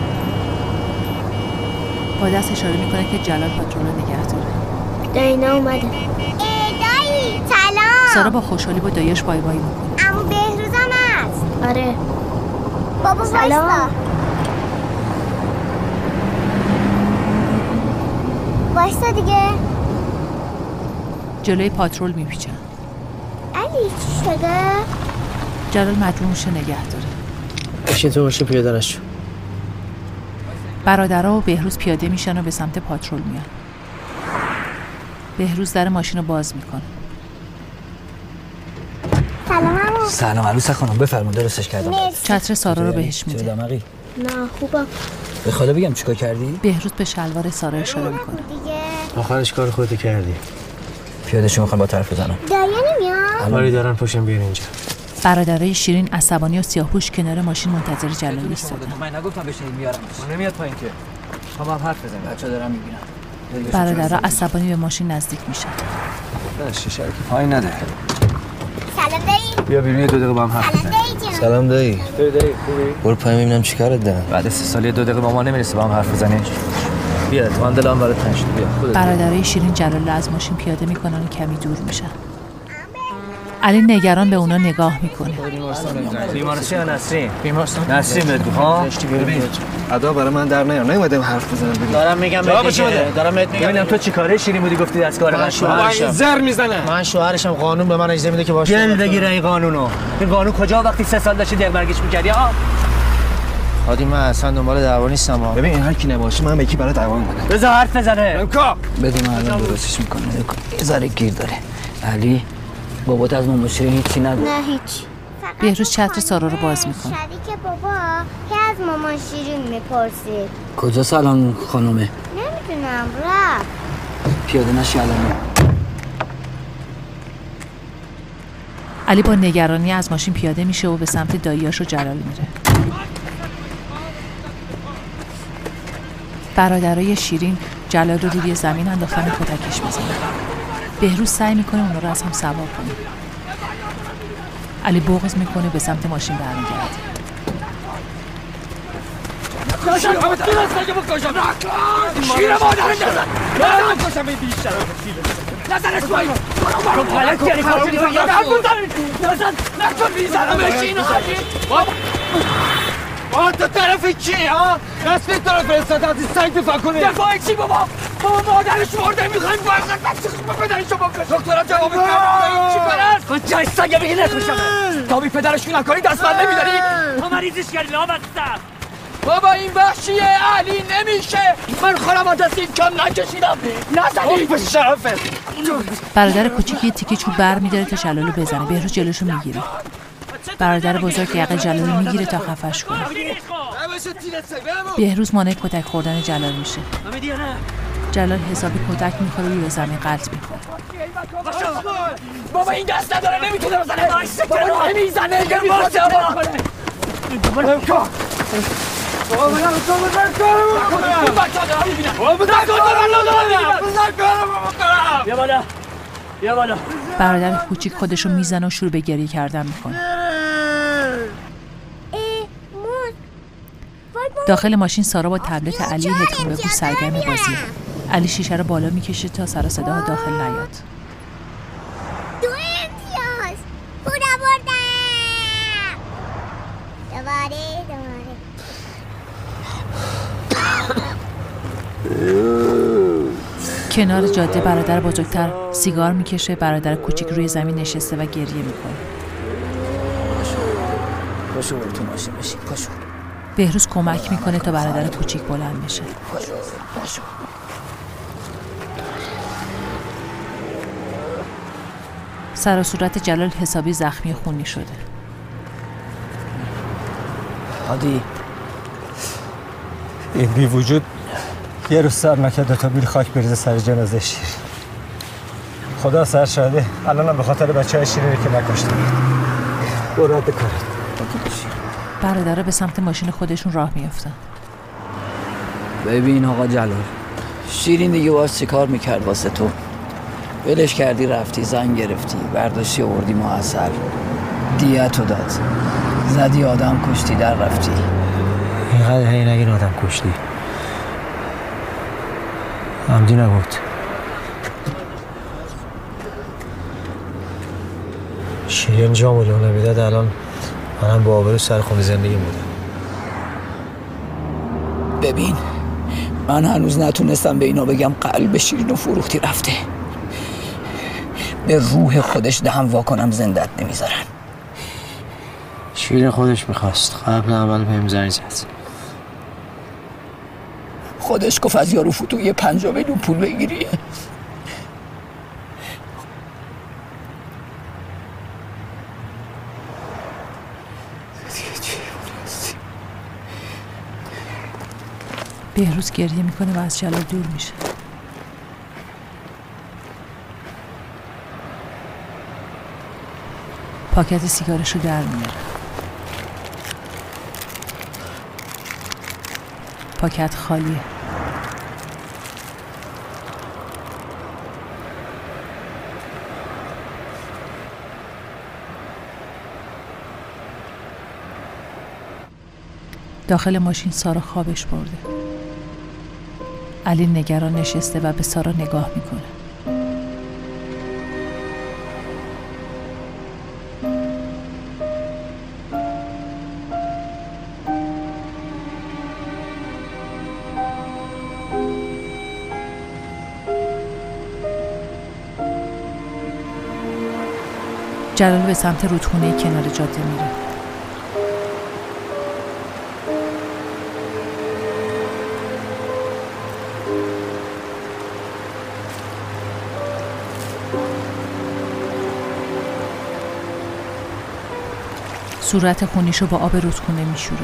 با دست اشاره میکنه که جلال پاترول رو نگه داره. داینا اومده. دایی سلام. سارا با خوشحالی با دایش بای بای میکنه. عمو بهروز هم هست. آره. بابا سلام. وایستا دیگه. جلوی پاترول میپیچن. علی چی شده؟ جلال مجبورش نگه داره. بشین تو ماشین پیاده نشو. برادرها و بهروز پیاده میشن و به سمت پاترول میان. بهروز در ماشین رو باز میکنه. سلام عمو. سلام عروس خانم، بفرمایید درستش کردم. چتر سارا رو بهش میده. دماغی؟ نه خوبم. به خاله بگم چیکار کردی؟ بهروز به شلوار سارا اشاره میکنه. آخرش کار خودت کردی. پیاده شو میخوام با طرف بزنم. دایا نمیاد؟ کاری دارن پاشم بیان اینجا. برادرای شیرین عصبانی و سیاه‌پوش کنار ماشین منتظر جلال ایستادن. من نگفتم بشینید میارم. نمیاد پایین که. شما هم حرف بزنید. بچه‌ها دارن میبینن. برادرها عصبانی به ماشین نزدیک میشن. شیشه پایین نده. سلام دایی. بیا بیرون 2 دقیقه با هم حرف بزنیم. سلام دایی. دایی خوبی؟ برو پایین ببینم چیکارت دارن. بعد 3 سال 2 دقیقه با ما نمیرسه با هم حرف بزنیم. بیا تو من دلم برات تنگ شده. بیا خودت. برادرای شیرین جلال از ماشین پیاده میکنن و کمی دور میشن. علی نگران به اونا نگاه میکنه. بیمارستان نسرین. بیمارستان نسرین بهت ها. ببین ادا برای من در نیار. نمیدم حرف بزنم ببین. دارم میگم دارم بهت میگم. ببینم تو چیکاره شیرین بودی گفتی دستکار من شوهرشم. زر میزنه. من شوهرشم، قانون به من اجازه میده که باشه. گل بگیره این قانونو. این قانون کجا وقتی 3 سال داشتی دغبرگش می‌کردی ها؟ هادی من اصلا دنبال دعوا نیستم. ببین این هر کی نباشه من به کی برای دعوا می‌کنم. بذار حرف بزنه. امکا. بده من الان درستش می‌کنه. یه ذره گیر داره. علی بابات از مامان شیرین هیچی نگو. نه هیچ. بهروز چتر سارا رو باز میکنه. شریک بابا که از مامان شیرین میپرسید. کجا سلام خانومه؟ نمیدونم رفت. پیاده نشی الان. علی با نگرانی از ماشین پیاده میشه و به سمت داییاش و جلال میره. برادرای شیرین جلال رو روی زمین انداختن و کتکش میزنن. بهروز سعی میکنه اونا رو از هم سوار کنه. علی بغض میکنه به سمت ماشین برمیگرده. شیر مادر نزن! نزن کشم این بیشتر نزنش باید! تو پلک یعنی کارچه نیزن نزن! نکن بیزنم بشین خواهی! تو طرف کی ها؟ رسمی تو رو فرستاد از این سنگ دفاع کنه. دفاع چی بابا؟ بابا مادرش مرده میخوایم پدرشو بکش. دکترا جواب بده. چی پرست؟ خود جای سگه بگی نکشم. تا بی پدرشو نکنی دست بر نمیداری؟ تو مریضش کردی لامصب. بابا این وحشیه علی نمیشه. من خودم از دست این کم نکشیدم. نزنی به شرفت. برادر کوچیک یه تیکه چوب برمی‌داره تا جلالو بزنه. بهروز جلوشو میگیره. برادر بزرگ یقه جلالو میگیره تا خفش کنه. بهروز مانع کتک خوردن جلال میشه. جلال حسابی کتک میخوره و روی زمین غلط میخوره. بابا این دست نداره نمیتونه بزنه. بابا نمیزنه نمیخواد کنه. برادر کوچیک خودشو میزنه و شروع به گریه کردن میکنه. داخل ماشین سارا با تبلت علی هدفون به گوش سرگرم بازیه. علی شیشه رو بالا میکشه تا سر صداها داخل نیاد. 2 امتیاز پول آوردم. دوباره کنار جاده برادر بزرگتر سیگار میکشه. برادر کوچیک روی زمین نشسته و گریه میکنه. پاشو تو ماشین بشین. پاشو. بهروز کمک میکنه تا برادر کوچیک بلند بشه. پاشو. سر و صورت جلال حسابی زخمی خونی شده. عادی این بی وجود یه روز سر نکرده تا بیل خاک بریزه سر جنازه شیر. خدا سر شاهده الانم به خاطر بچه‌های شیری که نکشته بود. رد کارت. برادرها به سمت ماشین خودشون راه میافتن. ببین آقا جلال، شیرین دیگه باز چی کار میکرد واسه تو؟ ولش کردی رفتی زن گرفتی برداشتی آوردی معسل دیتو داد زدی آدم کشتی در رفتی. اینقدر هی نگین آدم کشتی عمدی نبود. شیرین جامو نمیداد الان منم با آبرو سر خونه زندگی بودم. ببین من هنوز نتونستم به اینا بگم قلب شیرین و فروختی رفته. به روح خودش دهم واکنم زندت نمیذارن. شیرین خودش میخواست قبل اول بهم زنگ زد. خودش گفت از یارو فوتو یه 5 میلیون پول بگیری. بهروز گریه میکنه و از جلال دور میشه. پاکت سیگارش رو در میاره. پاکت خالیه. داخل ماشین سارا خوابش برده. علی نگران نشسته و به سارا نگاه میکنه. جلال به سمت رودخونه کنار جاده میره. صورت خونیشو با آب رودخونه میشوره.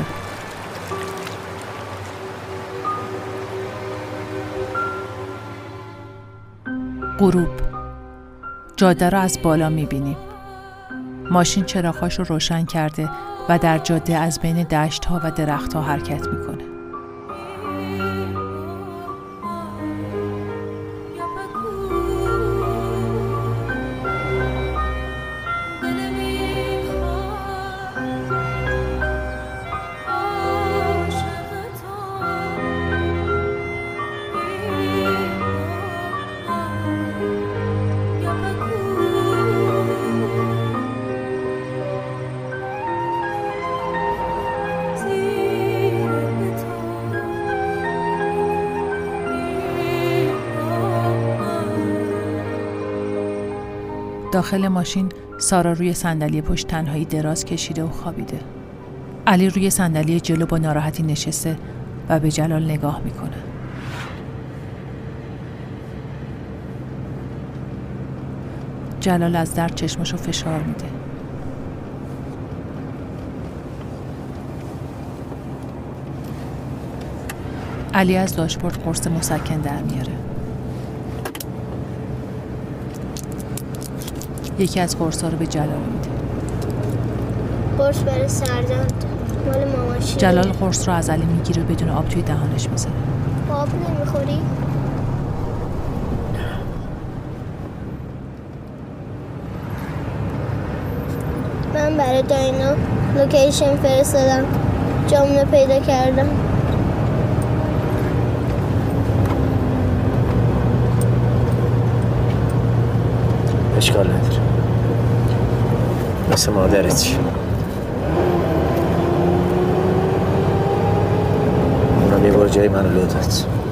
غروب. جاده رو از بالا میبینیم. ماشین چراغاشو روشن کرده و در جاده از بین دشت‌ها و درخت‌ها حرکت میکنه. داخل ماشین سارا روی صندلی پشت تنهایی دراز کشیده و خوابیده. علی روی صندلی جلو با ناراحتی نشسته و به جلال نگاه میکنه. جلال از درد چشمشو فشار میده. علی از داشبورد قرص مسکن در میاره. یکی از قرصا رو به جلال میده. قرص برای سردرد مال ماماشی. جلال قرص رو از علی میگیره بدون آب توی دهانش میذاره. آب نمیخوری؟ من برای داینا لوکیشن فرستادم. جامونو پیدا کردم. اشکال نداره. مثل مادرتی. اونم یه بار جای منو لو داد.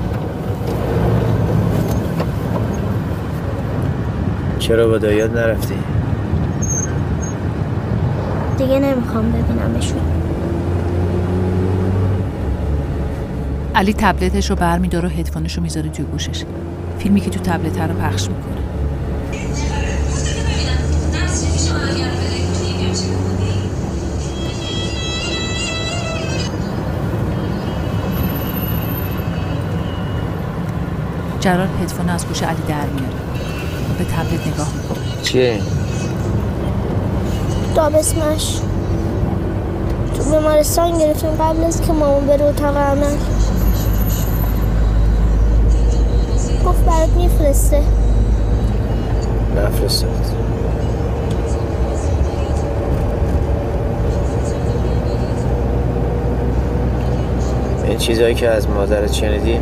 چرا با داییات نرفتی؟ دیگه نمیخوام ببینمشون. علی تبلتش رو برمی‌داره و هدفونش رو میذاره توی گوشش. فیلمی که تو تبلت رو پخش میکنه. جلال هدفون از گوش علی در میاره. به تبلت نگاه میکنه. چیه؟ دابسمش تو بیمارستان گرفتیم قبل از که مامان بره اتاق عمل. گفت برات میفرسته. نفرستاد. این چیزایی که از مادرت شنیدی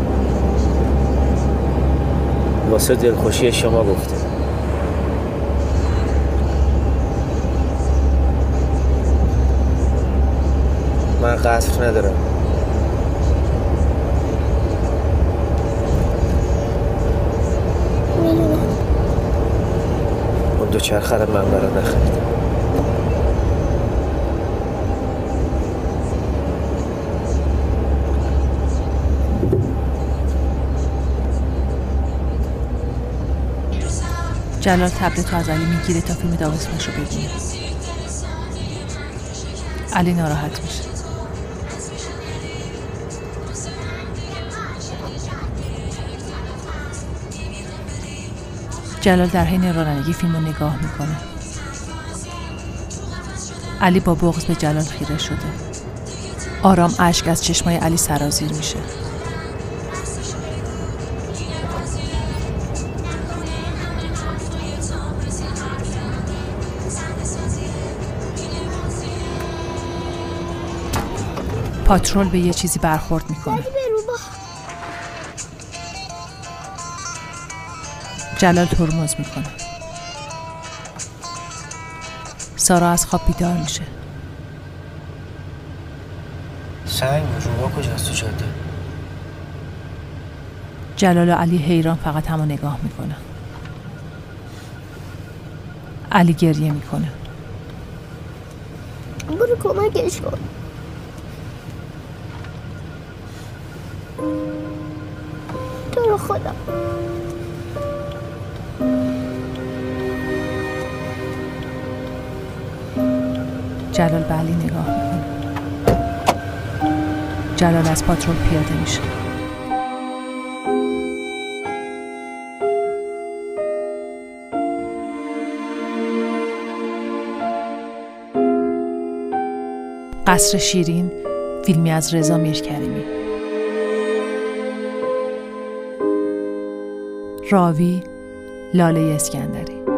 واسه دلخوشی شما گفته. من قصر ندارم. میدونم. اون دوچرخه رو من برات نخریدم. جلال تبلت رو از علی میگیره تا فیلم دابسمش رو ببینه. علی ناراحت میشه. جلال در حین رانندگی فیلم رو نگاه میکنه. علی با بغض به جلال خیره شده. آرام اشک از چشمای علی سرازیر میشه. پاترول به یه چیزی برخورد میکنه. جلال ترمز میکنه. سارا از خواب بیدار میشه. سنگ روبا کجاست تو جاده؟ جلال و علی حیران فقط همو نگاه میکنه. علی گریه میکنه. برو کمکش کن. تو رو خدا. جلال به علی نگاه میکنه. جلال از پاترول پیاده میشه. قصر شیرین، فیلمی از رضا میرکریمی. راوی لاله اسکندری.